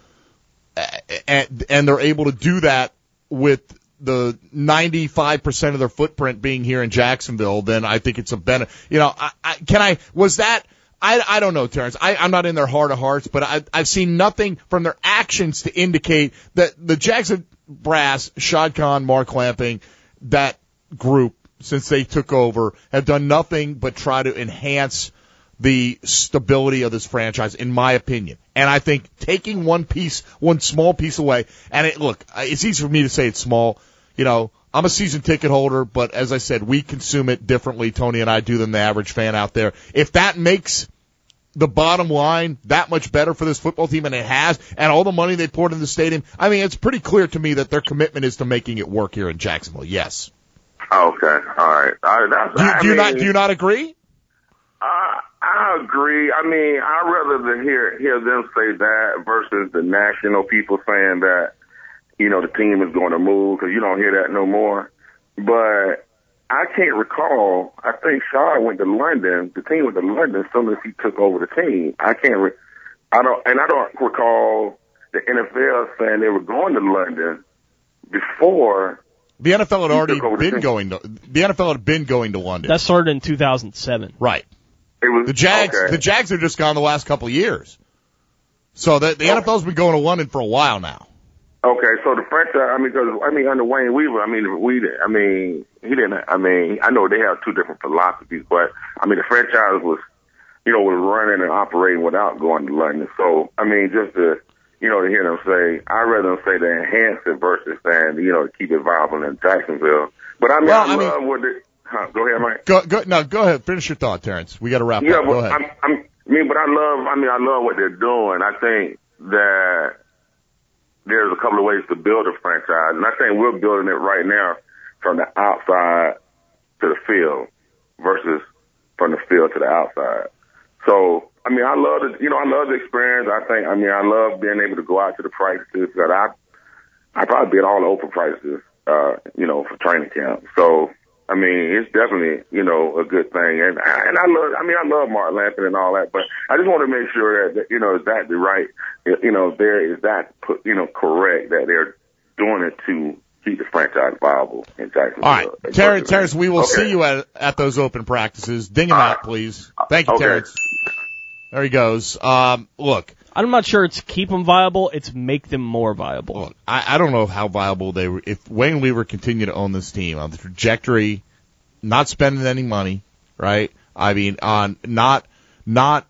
and, and they're able to do that with the ninety-five percent of their footprint being here in Jacksonville, then I think it's a benefit. You know, I, I, can I, was that, I, I don't know, Terrence. I, I'm not in their heart of hearts, but I, I've seen nothing from their actions to indicate that the Jackson brass, Shad Khan, Mark Lamping, that group, since they took over, have done nothing but try to enhance the stability of this franchise, in my opinion. And I think taking one piece, one small piece away, and it, look, it's easy for me to say it's small. You know, I'm a season ticket holder, but as I said, we consume it differently, Tony and I do, than the average fan out there. If that makes the bottom line that much better for this football team, and it has, and all the money they poured into the stadium, I mean, it's pretty clear to me that their commitment is to making it work here in Jacksonville. Yes. Okay, all right. I, that's, Do, you- I do you mean, not? Do you not agree? Uh, I agree. I mean, I'd rather to hear hear them say that versus the national people saying that, you know, the team is going to move, because you don't hear that no more. But I can't recall. I think Shaw went to London. The team went to London as soon as he took over the team. I can't. Re- I don't, and I don't recall the N F L saying they were going to London before. The N F L had He already took over the been team. going to the N F L had been going to London. That started in two thousand seven. Right. It was The Jags, okay. the Jags have just gone the last couple of years. So the, the N F L's been going to London for a while now. Okay, so the franchise, I mean, because, I mean, under Wayne Weaver, I mean, we, I mean, he didn't, I mean, I know they have two different philosophies, but, I mean, the franchise was, you know, was running and operating without going to London. So, I mean, just to, you know, to hear them say, I'd rather them say to enhance it versus saying, you know, to keep it viable in Jacksonville. But, I mean, Well, I, I mean- love what they, huh, go ahead, Mike. Go, go, no, go ahead. Finish your thought, Terrence. We got to wrap Yeah, up. Go but ahead. I'm, I'm, I mean, but I love, I mean, I love what they're doing. I think that there's a couple of ways to build a franchise, and I think we're building it right now from the outside to the field versus from the field to the outside. So, I mean, I love the, you know, I love the experience. I think, I mean, I love being able to go out to the practices. That I, I probably been all the open practices, uh, you know, for training camp. So, I mean, it's definitely, you know, a good thing. And I, and I love, I mean, I love Mark Lampkin and all that, but I just want to make sure that, that you know, is that the right, you know, there is that, you know, correct that they're doing it to keep the franchise viable in Jacksonville. All right. Terrence, Terrence, we will Okay. see you at, at those open practices. Ding him All out, right. please. Thank you, Okay. Terrence. There he goes. Um, look, I'm not sure it's keep them viable. It's make them more viable. look, I, I don't know how viable they were. If Wayne Weaver continued to own this team on the trajectory, not spending any money, right? I mean, on not, not,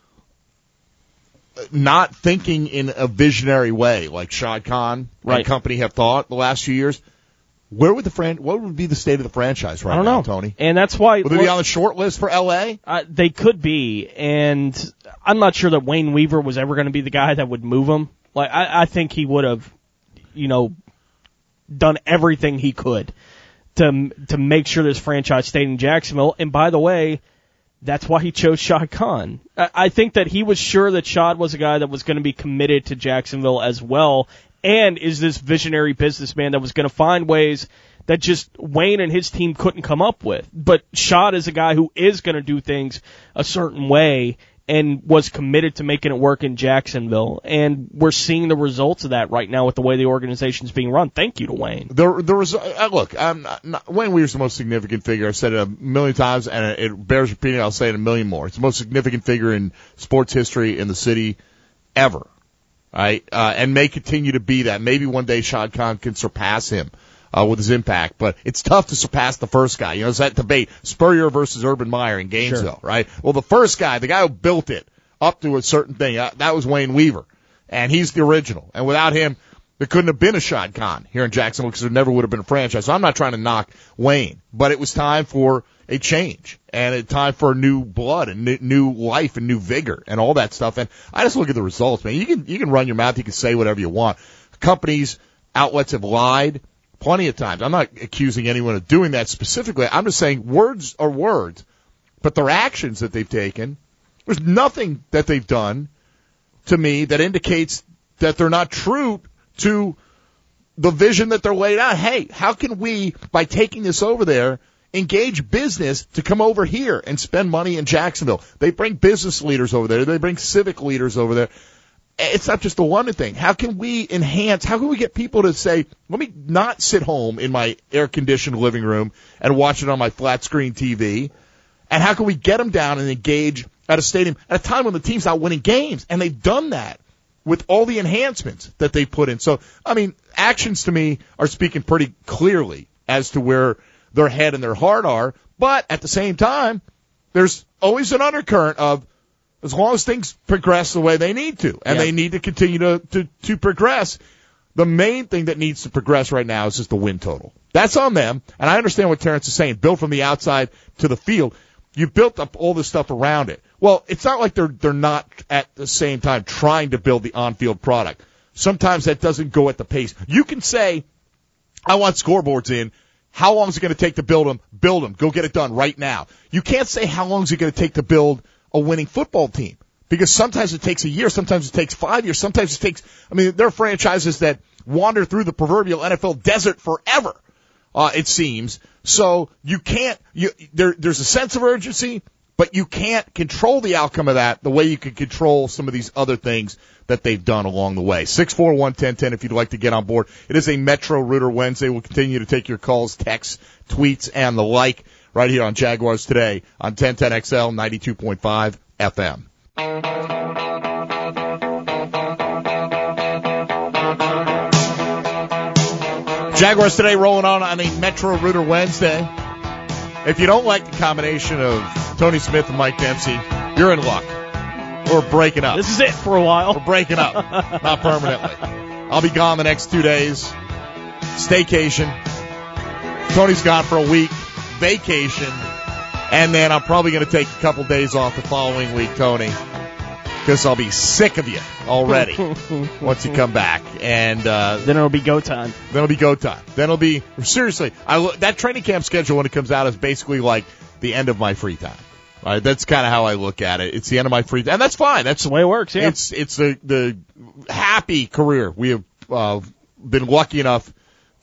not thinking in a visionary way like Shad Khan Right. and company have thought the last few years. Where would the fran- what would be the state of the franchise right I don't now, know, Tony? And that's why Would they be on the short list for L A? Uh, they could be, and I'm not sure that Wayne Weaver was ever going to be the guy that would move them. Like, I, I think he would have, you know, done everything he could to to make sure this franchise stayed in Jacksonville. And by the way, that's why he chose Shad Khan. I, I think that he was sure that Shad was a guy that was going to be committed to Jacksonville as well, and is this visionary businessman that was going to find ways that just Wayne and his team couldn't come up with. But Shad is a guy who is going to do things a certain way and was committed to making it work in Jacksonville. And we're seeing the results of that right now with the way the organization's being run. Thank you to Wayne. There, there was, uh, look, I'm not, not, Wayne Weaver's the most significant figure. I've said it a million times, and it bears repeating. I'll say it a million more. It's the most significant figure in sports history in the city ever, right? Uh, and may continue to be that. Maybe one day Shad Khan can surpass him uh, with his impact, but it's tough to surpass the first guy. You know, it's that debate, Spurrier versus Urban Meyer in Gainesville, Sure. right? Well, the first guy, the guy who built it up to a certain thing, uh, that was Wayne Weaver, and he's the original. And without him, there couldn't have been a Shad Khan here in Jacksonville because there never would have been a franchise. So I'm not trying to knock Wayne, but it was time for a change and a time for new blood and new, new life and new vigor and all that stuff. And I just look at the results, man. You can you can run your mouth, you can say whatever you want. Companies, outlets have lied plenty of times. I'm not accusing anyone of doing that specifically. I'm just saying words are words, but their actions that they've taken, there's nothing that they've done to me that indicates that they're not true to the vision that they're laid out. Hey, how can we, by taking this over there, engage business to come over here and spend money in Jacksonville? They bring business leaders over there. They bring civic leaders over there. It's not just the London thing. How can we enhance, how can we get people to say, let me not sit home in my air-conditioned living room and watch it on my flat-screen T V? And how can we get them down and engage at a stadium at a time when the team's not winning games? And they've done that with all the enhancements that they put in. So, I mean, actions to me are speaking pretty clearly as to where their head and their heart are. But at the same time, there's always an undercurrent of, as long as things progress the way they need to, and Yeah. they need to continue to, to, to progress, the main thing that needs to progress right now is just the win total. That's on them, and I understand what Terrence is saying. Build from the outside to the field. You built up all this stuff around it. Well, it's not like they're they're not at the same time trying to build the on-field product. Sometimes that doesn't go at the pace. You can say, I want scoreboards in. How long is it going to take to build them? Build them. Go get it done right now. You can't say how long is it going to take to build a winning football team, because sometimes it takes a year, sometimes it takes five years, sometimes it takes, I mean, there are franchises that wander through the proverbial N F L desert forever, uh, it seems. So you can't, you, there, there's a sense of urgency, but you can't control the outcome of that the way you can control some of these other things that they've done along the way. six four one, one oh one oh if you'd like to get on board. It is a Metro Rooter Wednesday. We'll continue to take your calls, texts, tweets, and the like right here on Jaguars Today on ten ten X L ninety-two point five F M. Jaguars Today rolling on on a Metro Rooter Wednesday. If you don't like the combination of Tony Smith and Mike Dempsey, you're in luck. We're breaking up. This is it for a while. We're breaking up. Not permanently. I'll be gone the next two days. Staycation. Tony's gone for a week. Vacation. And then I'm probably going to take a couple days off the following week, Tony, because I'll be sick of you already once you come back. And uh, then it'll be go time. Then it'll be go time. Then it'll be, seriously, I, that training camp schedule when it comes out is basically like the end of my free time. All right, that's kind of how I look at it. It's the end of my free time. And that's fine. That's the way it works, yeah. It's, it's the, the happy career we have uh, been lucky enough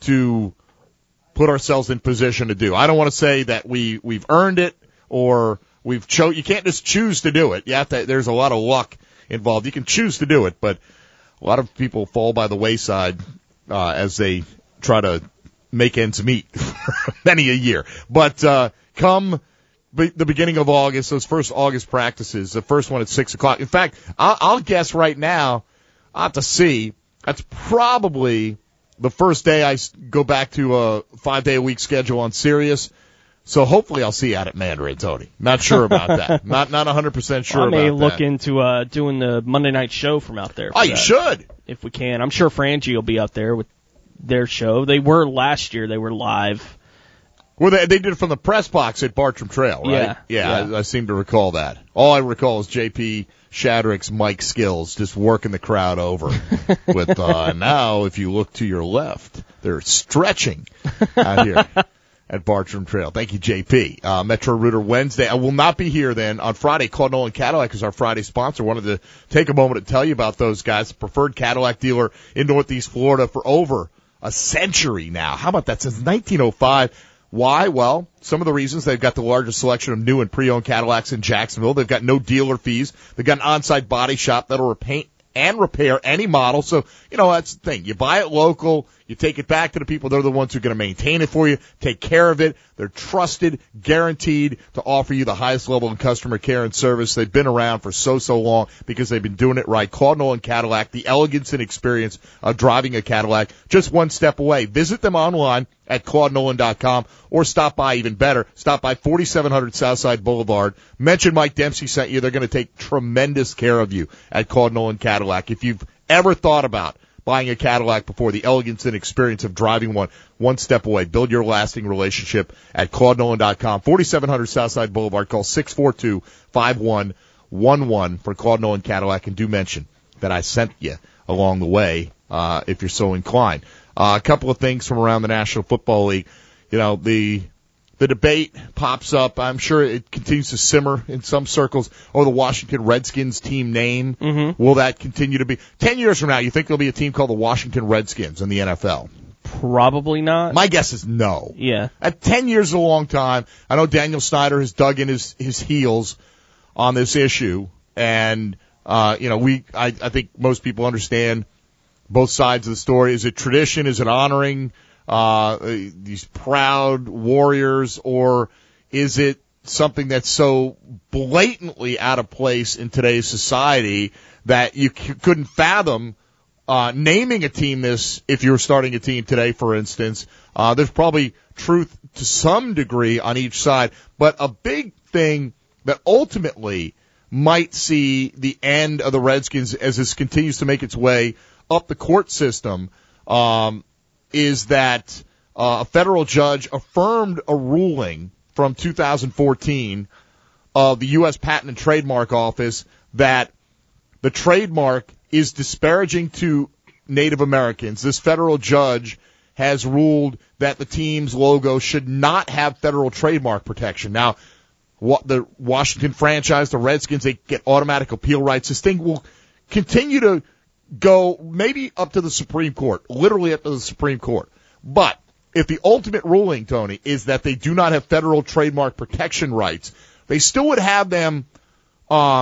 to put ourselves in position to do. I don't want to say that we, we've earned it or we've cho- you can't just choose to do it. You have to, there's a lot of luck involved. You can choose to do it, but a lot of people fall by the wayside uh, as they try to make ends meet for many a year. But uh, come be- the beginning of August, those first August practices, the first one at six o'clock. In fact, I'll, I'll guess right now, I'll have to see, that's probably the first day I go back to a five-day-a-week schedule on Sirius. So hopefully I'll see you out at Mandarin, Tony. Not sure about that. Not not one hundred percent sure about that. I may look into uh, doing the Monday night show from out there. Oh, you that, should. If we can. I'm sure Frangie will be out there with their show. They were last year. They were live. Well, they, they did it from the press box at Bartram Trail, right? Yeah. Yeah, yeah. I, I seem to recall that. All I recall is J P Shadrick's Mike skills just working the crowd over with, uh, now if you look to your left, they're stretching out here at Bartram Trail. Thank you, J P. Uh, Metro Rooter Wednesday. I will not be here then on Friday. Claude Nolan Cadillac is our Friday sponsor. Wanted to take a moment to tell you about those guys. Preferred Cadillac dealer in Northeast Florida for over a century now. How about that? Since nineteen oh five. Why? Well, some of the reasons: they've got the largest selection of new and pre-owned Cadillacs in Jacksonville. They've got no dealer fees. They've got an on-site body shop that'll repaint and repair any model. So, you know, that's the thing. You buy it local, you take it back to the people. They're the ones who are going to maintain it for you, take care of it. They're trusted, guaranteed to offer you the highest level of customer care and service. They've been around for so, so long because they've been doing it right. Claude Nolan Cadillac, the elegance and experience of driving a Cadillac, just one step away. Visit them online at claude nolan dot com or stop by, even better, stop by forty-seven hundred Southside Boulevard. Mention Mike Dempsey sent you. They're going to take tremendous care of you at Claude Nolan Cadillac. If you've ever thought about buying a Cadillac before, the elegance and experience of driving one, one step away. Build your lasting relationship at claude nolan dot com. forty-seven hundred Southside Boulevard. Call six four two, five one one one for Claude Nolan Cadillac, and do mention that I sent you along the way, uh, if you're so inclined. Uh, a couple of things from around the National Football League. You know, the the debate pops up. I'm sure it continues to simmer in some circles. Oh, the Washington Redskins team name. Mm-hmm. Will that continue to be? Ten years from now, you think there'll be a team called the Washington Redskins in the N F L? Probably not. My guess is no. Yeah. At ten years is a long time. I know Daniel Snyder has dug in his, his heels on this issue. And, uh, you know, we, I, I think most people understand both sides of the story. Is it tradition? Is it honoring uh these proud warriors, or is it something that's so blatantly out of place in today's society that you c- couldn't fathom uh naming a team this if you were starting a team today, for instance? Uh there's probably truth to some degree on each side, but a big thing that ultimately might see the end of the Redskins as this continues to make its way up the court system, um, is that uh, a federal judge affirmed a ruling from two thousand fourteen of the U S Patent and Trademark Office that the trademark is disparaging to Native Americans. This federal judge has ruled that the team's logo should not have federal trademark protection. Now, what the Washington franchise, the Redskins, they get automatic appeal rights. This thing will continue to go maybe up to the Supreme Court, literally up to the Supreme Court. But if the ultimate ruling, Tony, is that they do not have federal trademark protection rights, they still would have them um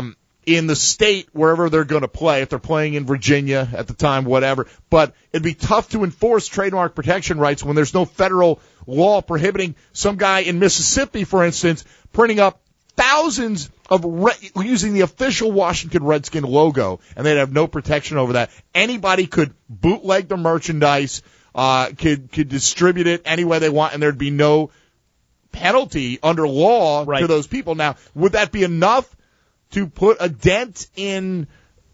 in the state wherever they're going to play, if they're playing in Virginia at the time, whatever. But it'd be tough to enforce trademark protection rights when there's no federal law prohibiting some guy in Mississippi, for instance, printing up thousands of re- using the official Washington Redskin logo, and they'd have no protection over that. Anybody could bootleg the merchandise, uh, could could distribute it any way they want, and there'd be no penalty under law right. to those people. Now, would that be enough to put a dent in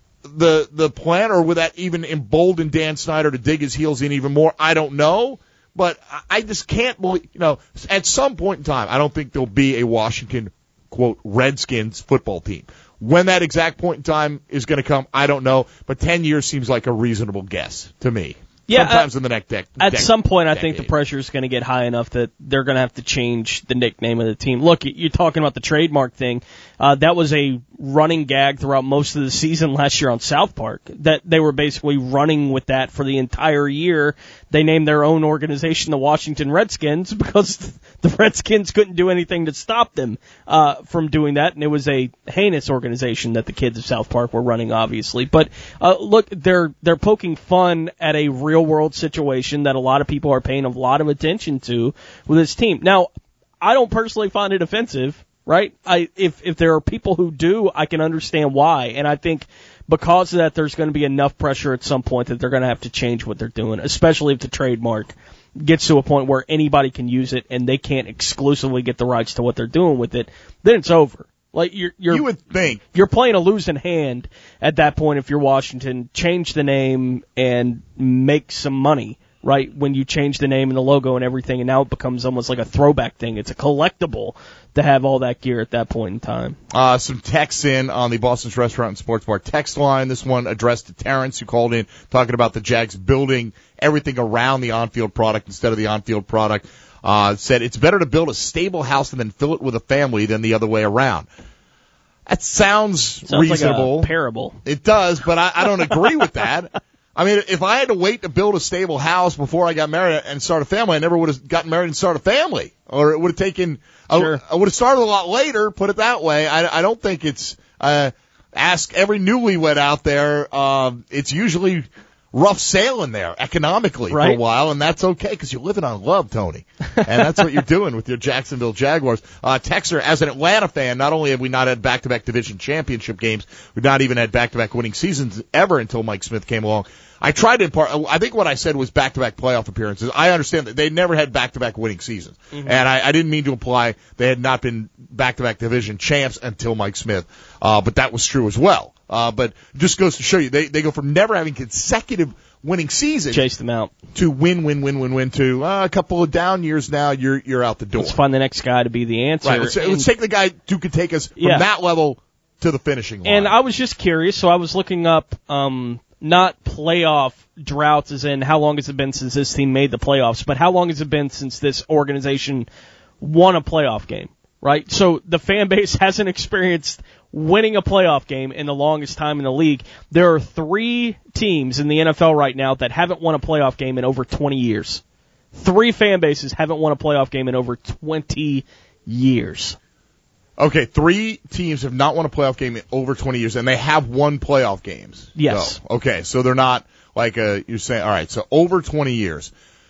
the the plan, or would that even embolden Dan Snyder to dig his heels in even more? I don't know, but I just can't believe, you know, at some point in time, I don't think there'll be a Washington, quote, Redskins football team. When that exact point in time is going to come, I don't know, but ten years seems like a reasonable guess to me. Yeah, Sometimes at, in the next decade. At some point, I decade. think the pressure is going to get high enough that they're going to have to change the nickname of the team. Look, you're talking about the trademark thing. Uh, that was a running gag throughout most of the season last year on South Park, that they were basically running with that for the entire year. They named their own organization the Washington Redskins because the Redskins couldn't do anything to stop them uh, from doing that, and it was a heinous organization that the kids of South Park were running, obviously. But uh, look, they're they're poking fun at a real-world situation that a lot of people are paying a lot of attention to with this team. Now, I don't personally find it offensive, right? I if if there are people who do, I can understand why, and I think because of that, there's going to be enough pressure at some point that they're going to have to change what they're doing, especially if the trademark gets to a point where anybody can use it and they can't exclusively get the rights to what they're doing with it. Then it's over. Like you're, you're, you would think you're playing a losing hand at that point if you're Washington. Change the name and make some money, right? When you change the name and the logo and everything, and now it becomes almost like a throwback thing. It's a collectible to have all that gear at that point in time. Uh, some texts in on the Boston's Restaurant and Sports Bar text line. This one addressed to Terrence, who called in talking about the Jags building everything around the on-field product instead of the on-field product. Uh, said it's better to build a stable house and then fill it with a family than the other way around. That sounds, sounds reasonable. Like a parable. It does, but I, I don't agree with that. I mean, if I had to wait to build a stable house before I got married and start a family, I never would have gotten married and started a family. Or it would have taken, sure. I, I would have started a lot later, put it that way. I, I don't think it's, uh, ask every newlywed out there, uh, it's usually rough sailing there economically right. for a while, and that's okay because you're living on love, Tony. And that's what you're doing with your Jacksonville Jaguars. Uh, Texter, as an Atlanta fan, not only have we not had back-to-back division championship games, we've not even had back-to-back winning seasons ever until Mike Smith came along. I tried to impart, I think what I said was back-to-back playoff appearances. I understand that they never had back-to-back winning seasons. Mm-hmm. And I, I didn't mean to imply they had not been back-to-back division champs until Mike Smith. Uh, but that was true as well. Uh, but it just goes to show you, they, they go from never having consecutive winning seasons. Chase them out. To win, win, win, win, win, to uh, a couple of down years now, you're, you're out the door. Let's find the next guy to be the answer. Right, let's, and, let's take the guy who could take us from yeah. that level to the finishing line. And I was just curious, so I was looking up, um, not playoff droughts as in how long has it been since this team made the playoffs, but how long has it been since this organization won a playoff game, right? So the fan base hasn't experienced winning a playoff game in the longest time in the league. There are three teams in the N F L right now that haven't won a playoff game in over twenty years. Three fan bases haven't won a playoff game in over twenty years. Okay, three teams have not won a playoff game in over twenty years, and they have won playoff games. Yes. So, okay, so they're not like a, you're saying, all right, so over twenty years.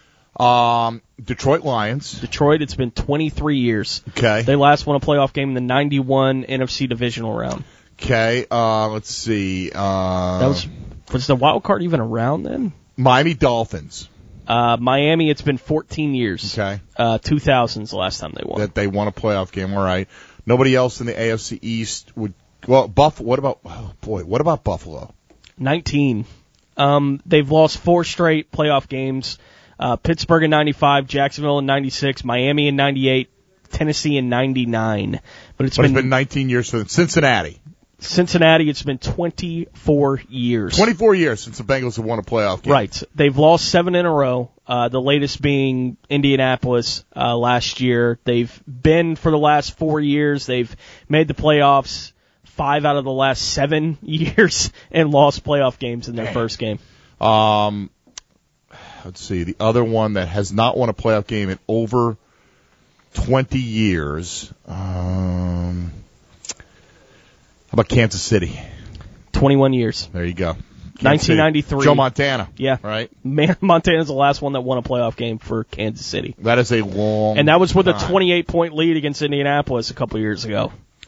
Um, Detroit Lions. Detroit, it's been twenty-three years. Okay. They last won a playoff game in the ninety-one N F C divisional round. Okay, uh, let's see. Uh, that was, was the wild card even around then? Miami Dolphins. Uh, Miami, it's been fourteen years. Okay. Uh, two thousand's the last time they won. That they won a playoff game, all right. Nobody else in the A F C East would, well, Buffalo, what about, oh boy, what about Buffalo? nineteen. Um, they've lost four straight playoff games. Uh, Pittsburgh in ninety-five, Jacksonville in ninety-six, Miami in ninety-eight, Tennessee in ninety-nine. But it's but been, it's been nineteen years for them. Cincinnati. Cincinnati, it's been twenty-four years. twenty-four years since the Bengals have won a playoff game. Right. They've lost seven in a row, uh, the latest being Indianapolis uh, last year. They've been for the last four years. They've made the playoffs five out of the last seven years and lost playoff games in their Man. first game. Um, let's see. The other one that has not won a playoff game in over twenty years. Um, about Kansas City? twenty-one years. There you go. nineteen ninety-three. Joe Montana. Yeah. Right? Man, Montana's the last one that won a playoff game for Kansas City. That is a long And that was with time. a twenty-eight point lead against Indianapolis a couple years ago.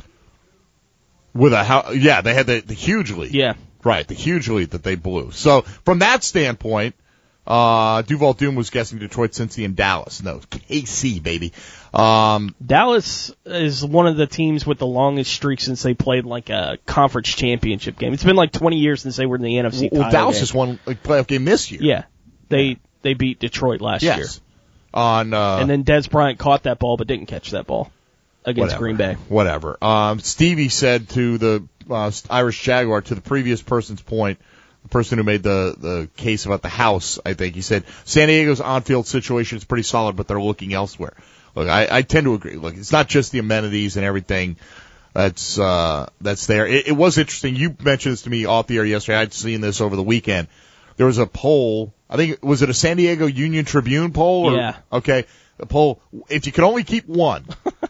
With a how? Yeah, they had the, the huge lead. Yeah. Right, the huge lead that they blew. So from that standpoint, uh, Duval Doom was guessing Detroit, Cincy, and Dallas. No, K C, baby. Um, Dallas is one of the teams with the longest streak since they played like a conference championship game. It's been like twenty years since they were in the N F C well, title Dallas game. just won a playoff game this year. Yeah. They they beat Detroit last Yes. year. On uh, And then Des Bryant caught that ball but didn't catch that ball against whatever, Green Bay. Whatever. Um, Stevie said to the uh, Irish Jaguar, to the previous person's point, the person who made the, the case about the house, I think, he said, San Diego's on-field situation is pretty solid, but they're looking elsewhere. Look, I, I tend to agree. Look, it's not just the amenities and everything that's uh, that's there. It, it was interesting. You mentioned this to me off the air yesterday. I'd seen this over the weekend. There was a poll. I think, was it a San Diego Union Tribune poll? Or, Yeah. Okay. The poll, if you could only keep one,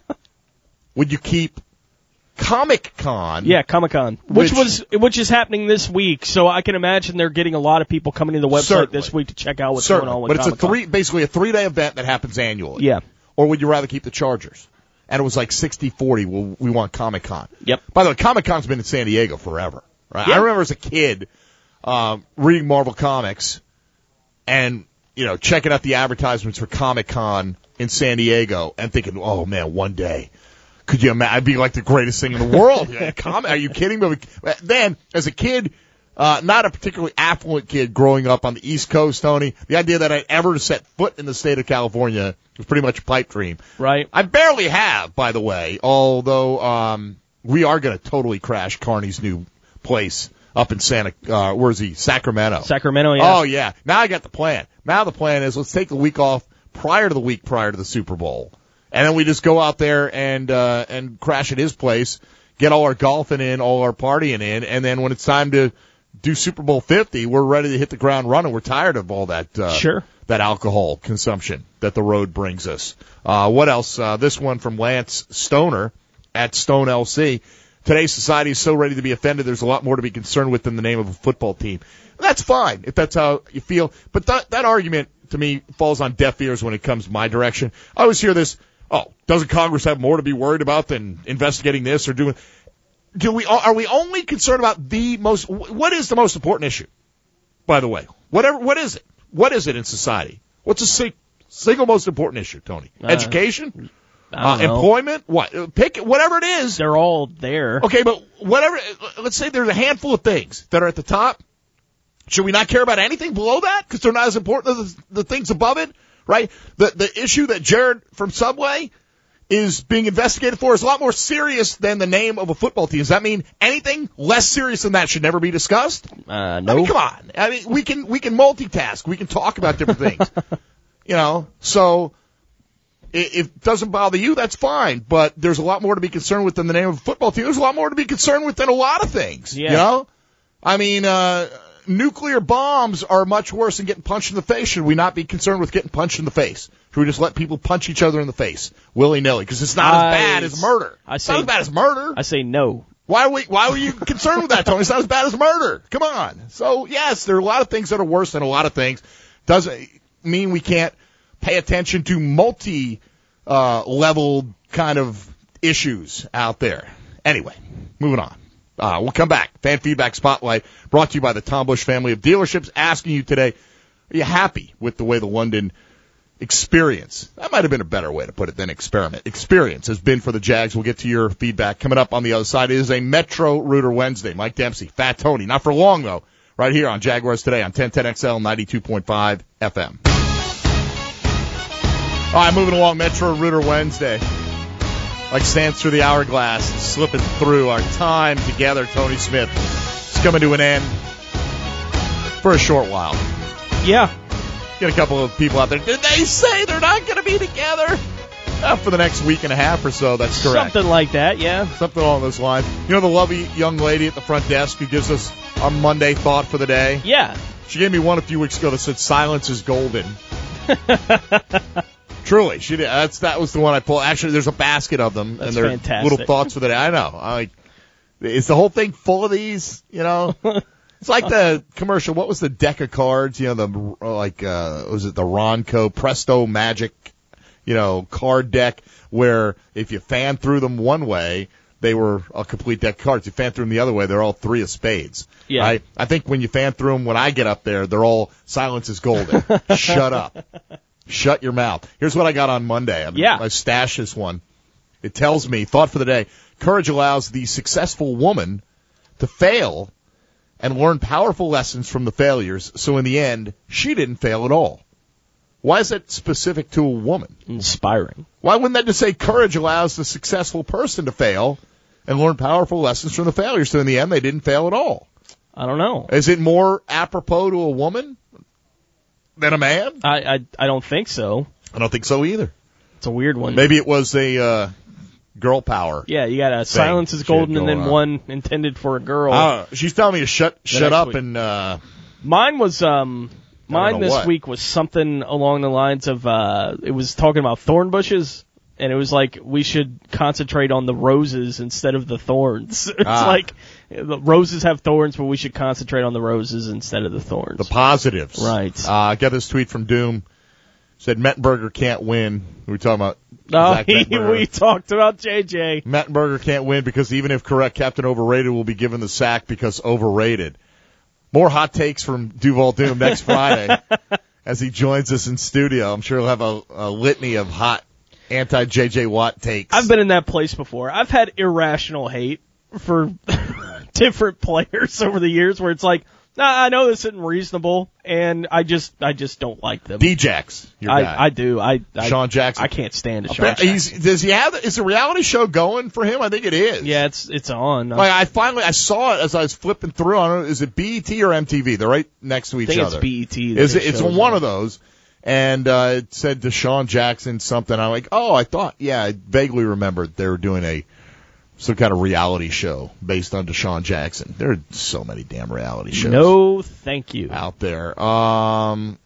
would you keep Comic-Con? Yeah, Comic-Con, which, Which- was which is happening this week. So I can imagine they're getting a lot of people coming to the website Certainly. this week to check out what's Certainly. going on with But it's a Comic-Con. three, basically a three-day event that happens annually. Yeah. Or would you rather keep the Chargers? And it was like sixty forty, well, we want Comic-Con. Yep. By the way, Comic-Con's been in San Diego forever. Right? Yeah. I remember as a kid um, reading Marvel Comics and, you know, checking out the advertisements for Comic-Con in San Diego and thinking, oh, man, one day. Could you imagine? I'd be like the greatest thing in the world. Yeah, Comic, are you kidding me? Then, as a kid, uh, not a particularly affluent kid growing up on the East Coast, Tony, the idea that I'd ever set foot in the state of California was pretty much a pipe dream. Right. I barely have, by the way, although um, we are going to totally crash Carney's new place up in Santa, uh, where's he? Sacramento. Sacramento, yeah. Oh, yeah. Now I got the plan. Now the plan is let's take the week off prior to the week prior to the Super Bowl. And then we just go out there and uh, and crash at his place, get all our golfing in, all our partying in, and then when it's time to do Super Bowl fifty, we're ready to hit the ground running. We're tired of all that uh, Sure. that alcohol consumption that the road brings us. Uh, what else? Uh, this one from Lance Stoner at Stone L C. Today's society is so ready to be offended, there's a lot more to be concerned with than the name of a football team. That's fine if that's how you feel. But that, that argument, to me, falls on deaf ears when it comes my direction. I always hear this, oh, doesn't Congress have more to be worried about than investigating this or doing... Do we, are we only concerned about the most... What is the most important issue, by the way? Whatever. What is it? What is it in society? What's the sing, single most important issue, Tony? Uh, Education? I don't Uh, know. employment? What? Pick it, whatever it is. They're all there. Okay, but whatever, let's say there's a handful of things that are at the top. Should we not care about anything below that? Because they're not as important as the, the things above it, right? The, the issue that Jared from Subway is being investigated for is a lot more serious than the name of a football team. Does that mean anything less serious than that should never be discussed? Uh, no. I mean, come on. I mean, we can, we can multitask. We can talk about different things. You know, so if it doesn't bother you, that's fine. But there's a lot more to be concerned with than the name of a football team. There's a lot more to be concerned with than a lot of things. Yeah. You know? I mean, uh, nuclear bombs are much worse than getting punched in the face. Should we not be concerned with getting punched in the face? Should we just let people punch each other in the face willy-nilly? Because it's not I- as bad as murder. I It's say- not as bad as murder. I say no. Why are we, why were you concerned with that, Tony? It's not as bad as murder. Come on. So, yes, there are a lot of things that are worse than a lot of things. Doesn't mean we can't pay attention to multi, uh, level kind of issues out there. Anyway, moving on. Uh, we'll come back. Fan Feedback Spotlight brought to you by the Tom Bush family of dealerships. Asking you today, are you happy with the way the London experience, that might have been a better way to put it than experiment, experience has been for the Jags? We'll get to your feedback coming up on the other side. It is a Metro Rooter Wednesday. Mike Dempsey, Fat Tony, not for long though, right here on Jaguars Today on ten ten X L ninety-two point five F M. All right, moving along, Metro Rooter Wednesday. Like sands through the hourglass, slipping through our time together. Tony Smith is coming to an end for a short while. Yeah. Get a couple of people out there. Did they say they're not going to be together? Uh, for the next week and a half or so, that's correct. Something like that, yeah. Something along those lines. You know the lovely young lady at the front desk who gives us our Monday thought for the day? Yeah. She gave me one a few weeks ago that said silence is golden. Truly, she did. That's that was the one I pulled. Actually, there's a basket of them, That's and they're fantastic. little thoughts for the day. I know. I like, Is the whole thing full of these? You know, it's like the commercial. What was the deck of cards? You know, the like uh, was it the Ronco Presto Magic? You know, card deck where if you fan through them one way, they were a complete deck of cards. You fan through them the other way, they're all three of spades. Yeah. Right? I think when you fan through them, when I get up there, they're all silence is golden. Shut up. Shut your mouth. Here's what I got on Monday. I mean, yeah. I stashed this one. It tells me, thought for the day, courage allows the successful woman to fail and learn powerful lessons from the failures, so in the end, she didn't fail at all. Why is that specific to a woman? Inspiring. Why wouldn't that just say courage allows the successful person to fail and learn powerful lessons from the failures, so in the end, they didn't fail at all? I don't know. Is it more apropos to a woman than a man? I, I, I don't think so. I don't think so either. It's a weird one. Maybe it was a uh, girl power. Yeah, you got a silence is golden and then on. one intended for a girl. Uh, she's telling me to shut shut up week. and. Uh, Mine was um. Mine this what. week was something along the lines of uh. It was talking about thorn bushes, and it was like we should concentrate on the roses instead of the thorns. It's Ah. like the roses have thorns, but we should concentrate on the roses instead of the thorns. the positives. Right. Uh, I got this tweet from Doom. Said Mettenberger can't win. We were talking about No, Zach he, Mettenberger. we talked about J J. Mettenberger can't win because even if correct, Captain Overrated will be given the sack because overrated. More hot takes from Duval Doom next Friday as he joins us in studio. I'm sure he'll have a, a litany of hot anti-J J Watt takes. I've been in that place before. I've had irrational hate for different players over the years where it's like, nah, I know this isn't reasonable, and I just I just don't like them. D-Jax, your I, guy. I do. I, I Sean Jackson. I can't stand it. Sean He's, Jackson. does he have? Is the reality show going for him? I think it is. Yeah, it's it's on. Like I finally I saw it as I was flipping through. I don't know, is it B E T or M T V? They're right next to each I think other. it's B E T. that Is they it, it's showed on one it. of those, and uh, it said Deshaun Jackson something. I'm like, oh, I thought, yeah, I vaguely remembered they were doing a some kind of reality show based on Deshaun Jackson. There are so many damn reality shows. No, thank you. Out there. Um,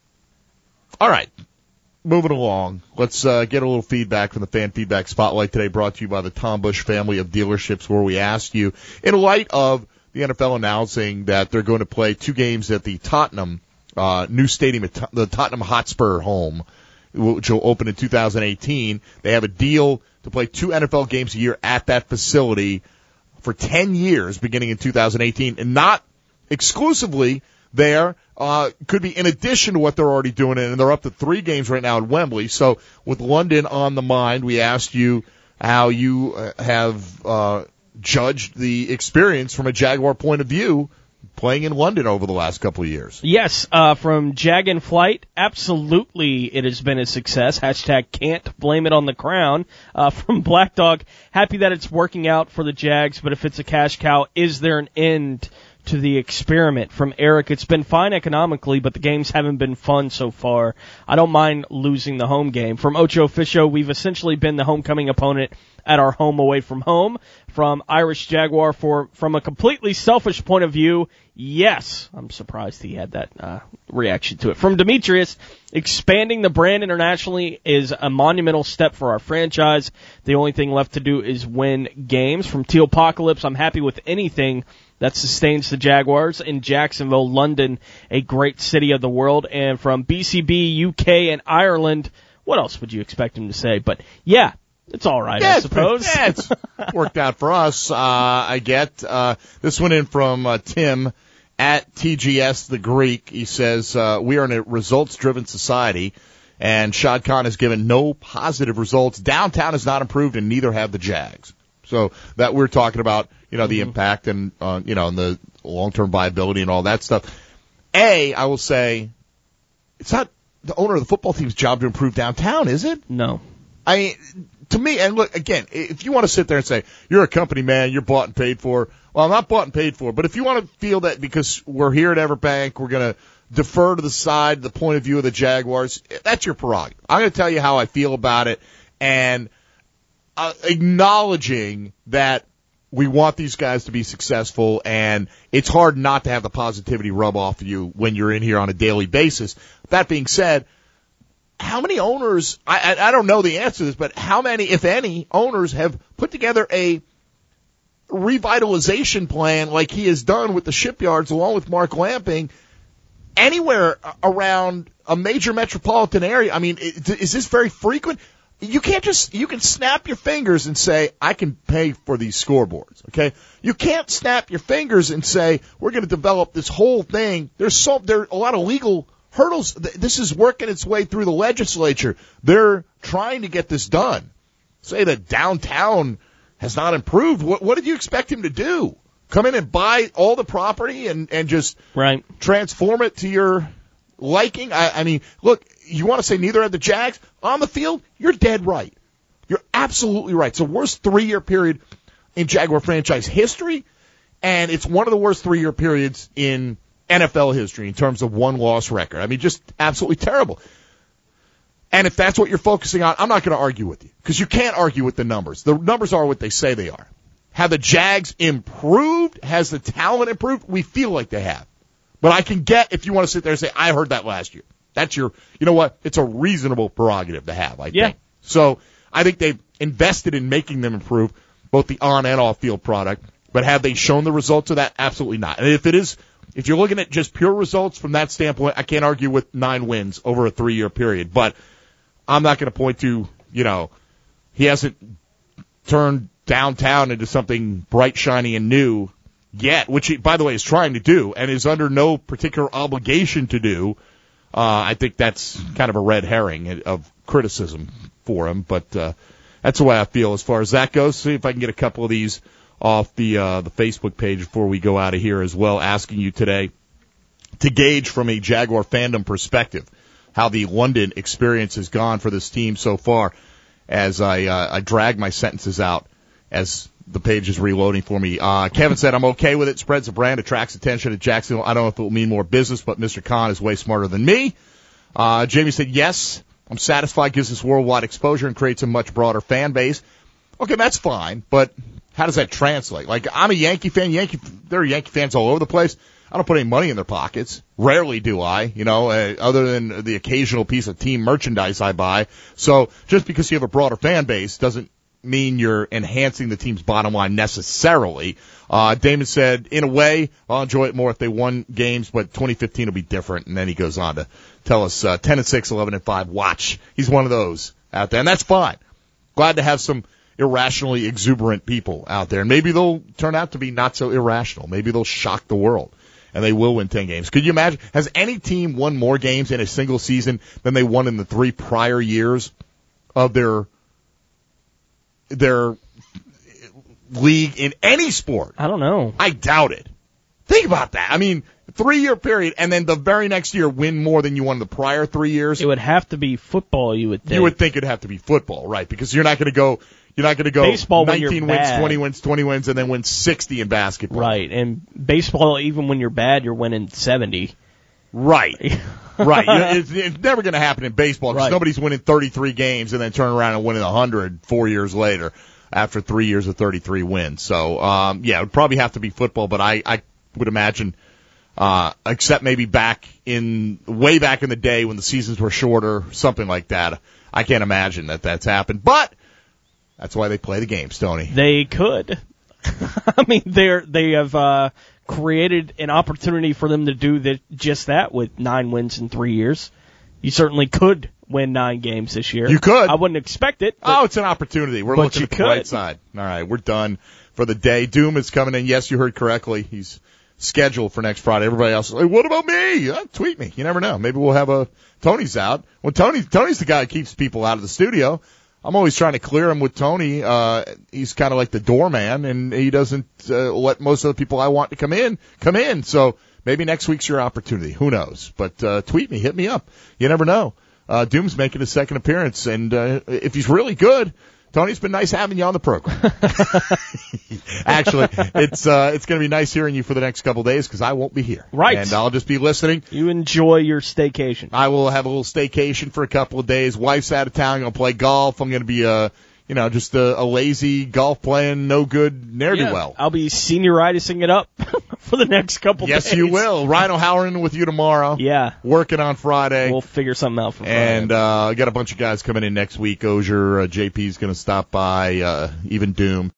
all right. Moving along. Let's uh, get a little feedback from the Fan Feedback Spotlight today, brought to you by the Tom Bush family of dealerships, where we asked you, in light of the N F L announcing that they're going to play two games at the Tottenham uh, new stadium, at the Tottenham Hotspur home, which will open in two thousand eighteen. They have a deal to play two N F L games a year at that facility for ten years, beginning in two thousand eighteen, and not exclusively there. Uh, could be in addition to what they're already doing, and they're up to three games right now in Wembley. So with London on the mind, we asked you how you uh, have uh, judged the experience from a Jaguar point of view playing in London over the last couple of years. Yes, uh, from Jag in Flight, absolutely it has been a success. Hashtag can't blame it on the crown. Uh, from Black Dog, happy that it's working out for the Jags, but if it's a cash cow, is there an end to the experiment? From Eric, it's been fine economically, but the games haven't been fun so far. I don't mind losing the home game. From Ocho Fisho, we've essentially been the homecoming opponent at our home away from home. From Irish Jaguar, for from a completely selfish point of view, yes. I'm surprised he had that uh, reaction to it. From Demetrius, expanding the brand internationally is a monumental step for our franchise. The only thing left to do is win games. From Teal Apocalypse, I'm happy with anything that sustains the Jaguars. In Jacksonville, London, a great city of the world. And from B C B, U K, and Ireland, what else would you expect him to say? But yeah, it's all right, yeah, I suppose. It's, yeah, it's worked out for us. Uh, I get uh, this one in from uh, Tim at T G S the Greek. He says, uh, we are in a results-driven society, and Shad Khan has given no positive results. Downtown has not improved, and neither have the Jags. So that we're talking about, you know, the Mm-hmm. impact and, uh, you know, and the long-term viability and all that stuff. A, I will say, it's not the owner of the football team's job to improve downtown, is it? No. I mean, to me, and look, again, if you want to sit there and say, you're a company man, you're bought and paid for, well, I'm not bought and paid for, but if you want to feel that because we're here at Everbank, we're going to defer to the side, the point of view of the Jaguars, that's your prerogative. I'm going to tell you how I feel about it, and uh, acknowledging that we want these guys to be successful, and it's hard not to have the positivity rub off of you when you're in here on a daily basis. That being said, how many owners, I, I, I don't know the answer to this, but how many, if any, owners have put together a revitalization plan like he has done with the shipyards along with Mark Lamping anywhere around a major metropolitan area. I mean, is this very frequent? You can't just, you can snap your fingers and say, I can pay for these scoreboards, okay? You can't snap your fingers and say, we're going to develop this whole thing. There's so, there are a lot of legal hurdles. This is working its way through the legislature. They're trying to get this done. Say that downtown has not improved. What, what did you expect him to do? Come in and buy all the property and, and just right. transform it to your liking? I, I mean, look, you want to say neither have the Jags on the field? You're dead right. You're absolutely right. It's the worst three-year period in Jaguar franchise history, and it's one of the worst three-year periods in N F L history in terms of one-loss record. I mean, just absolutely terrible. And if that's what you're focusing on, I'm not going to argue with you, because you can't argue with the numbers. The numbers are what they say they are. Have the Jags improved? Has the talent improved? We feel like they have. But I can get, if you want to sit there and say, I heard that last year. That's your, you know what? It's a reasonable prerogative to have, I think. Yeah. So I think they've invested in making them improve, both the on and off field product. But have they shown the results of that? Absolutely not. And if it is, if you're looking at just pure results from that standpoint, I can't argue with nine wins over a three-year period. But I'm not going to point to, you know, he hasn't turned downtown into something bright, shiny, and new yet, which he, by the way, is trying to do and is under no particular obligation to do. Uh, I think that's kind of a red herring of criticism for him, but uh, that's the way I feel as far as that goes. See if I can get a couple of these off the uh, the Facebook page before we go out of here as well, asking you today to gauge from a Jaguar fandom perspective how the London experience has gone for this team so far as I, uh, I drag my sentences out as the page is reloading for me. Uh, Kevin said, I'm okay with it. Spreads the brand, attracts attention at Jacksonville. I don't know if it will mean more business, but Mister Khan is way smarter than me. Uh, Jamie said, yes, I'm satisfied, gives us worldwide exposure and creates a much broader fan base. Okay, that's fine, but how does that translate? Like, I'm a Yankee fan. Yankee, there are Yankee fans all over the place. I don't put any money in their pockets. Rarely do I, you know, uh, other than the occasional piece of team merchandise I buy. So just because you have a broader fan base doesn't mean you're enhancing the team's bottom line necessarily. Uh, Damon said, in a way, I'll enjoy it more if they won games, but twenty fifteen will be different. And then he goes on to tell us, uh, ten and six, eleven and five, watch. He's one of those out there, and that's fine. Glad to have some irrationally exuberant people out there. And maybe they'll turn out to be not so irrational. Maybe they'll shock the world, and they will win ten games. Could you imagine? Has any team won more games in a single season than they won in the three prior years of their their league in any sport? I don't know. I doubt it. Think about that. I mean, three-year period, and then the very next year win more than you won the prior three years. It would have to be football, you would think. You would think it'd have to be football, right? Because you're not going to go, you're not going to go baseball nineteen when you're wins, bad. twenty wins, twenty wins, and then win sixty in basketball. Right, and baseball, even when you're bad, you're winning seventy. Right. Right. You know, it's, it's never going to happen in baseball because Right. nobody's winning thirty-three games and then turn around and winning one hundred four years later after three years of thirty-three wins. So, um, yeah, it would probably have to be football, but I, I would imagine, uh, except maybe back in, way back in the day when the seasons were shorter, something like that. I can't imagine that that's happened, but that's why they play the games, Tony. They could. I mean, they're, they have, uh, created an opportunity for them to do that, just that with nine wins in three years. You certainly could win nine games this year. You could. I wouldn't expect it. Oh, it's an opportunity. We're but looking you at the could. right side. All right, we're done for the day. Doom is coming in. Yes, you heard correctly. He's scheduled for next Friday. Everybody else is like, what about me? Uh, tweet me. You never know. Maybe we'll have a Tony's out. Well, Tony, Tony's the guy who keeps people out of the studio. I'm always trying to clear him with Tony. Uh, he's kind of like the doorman, and he doesn't uh, let most of the people I want to come in come in. So maybe next week's your opportunity. Who knows? But uh, tweet me, hit me up. You never know. Uh, Doom's making his second appearance, and uh, if he's really good, Tony's been nice having you on the program. Actually, it's uh, it's going to be nice hearing you for the next couple of days because I won't be here. Right. And I'll just be listening. You enjoy your staycation. I will have a little staycation for a couple of days. Wife's out of town. I'm going to play golf. I'm going to be, uh, you know, just a, a lazy golf playing, no good, ne'er-do-well. Yeah, I'll be senioritising it up for the next couple Yes, days. you will. Ryan O'Halloran with you tomorrow. Yeah. Working on Friday. We'll figure something out for Friday. And uh, I got a bunch of guys coming in next week. Ozier, uh, J P's going to stop by, uh, even Doom.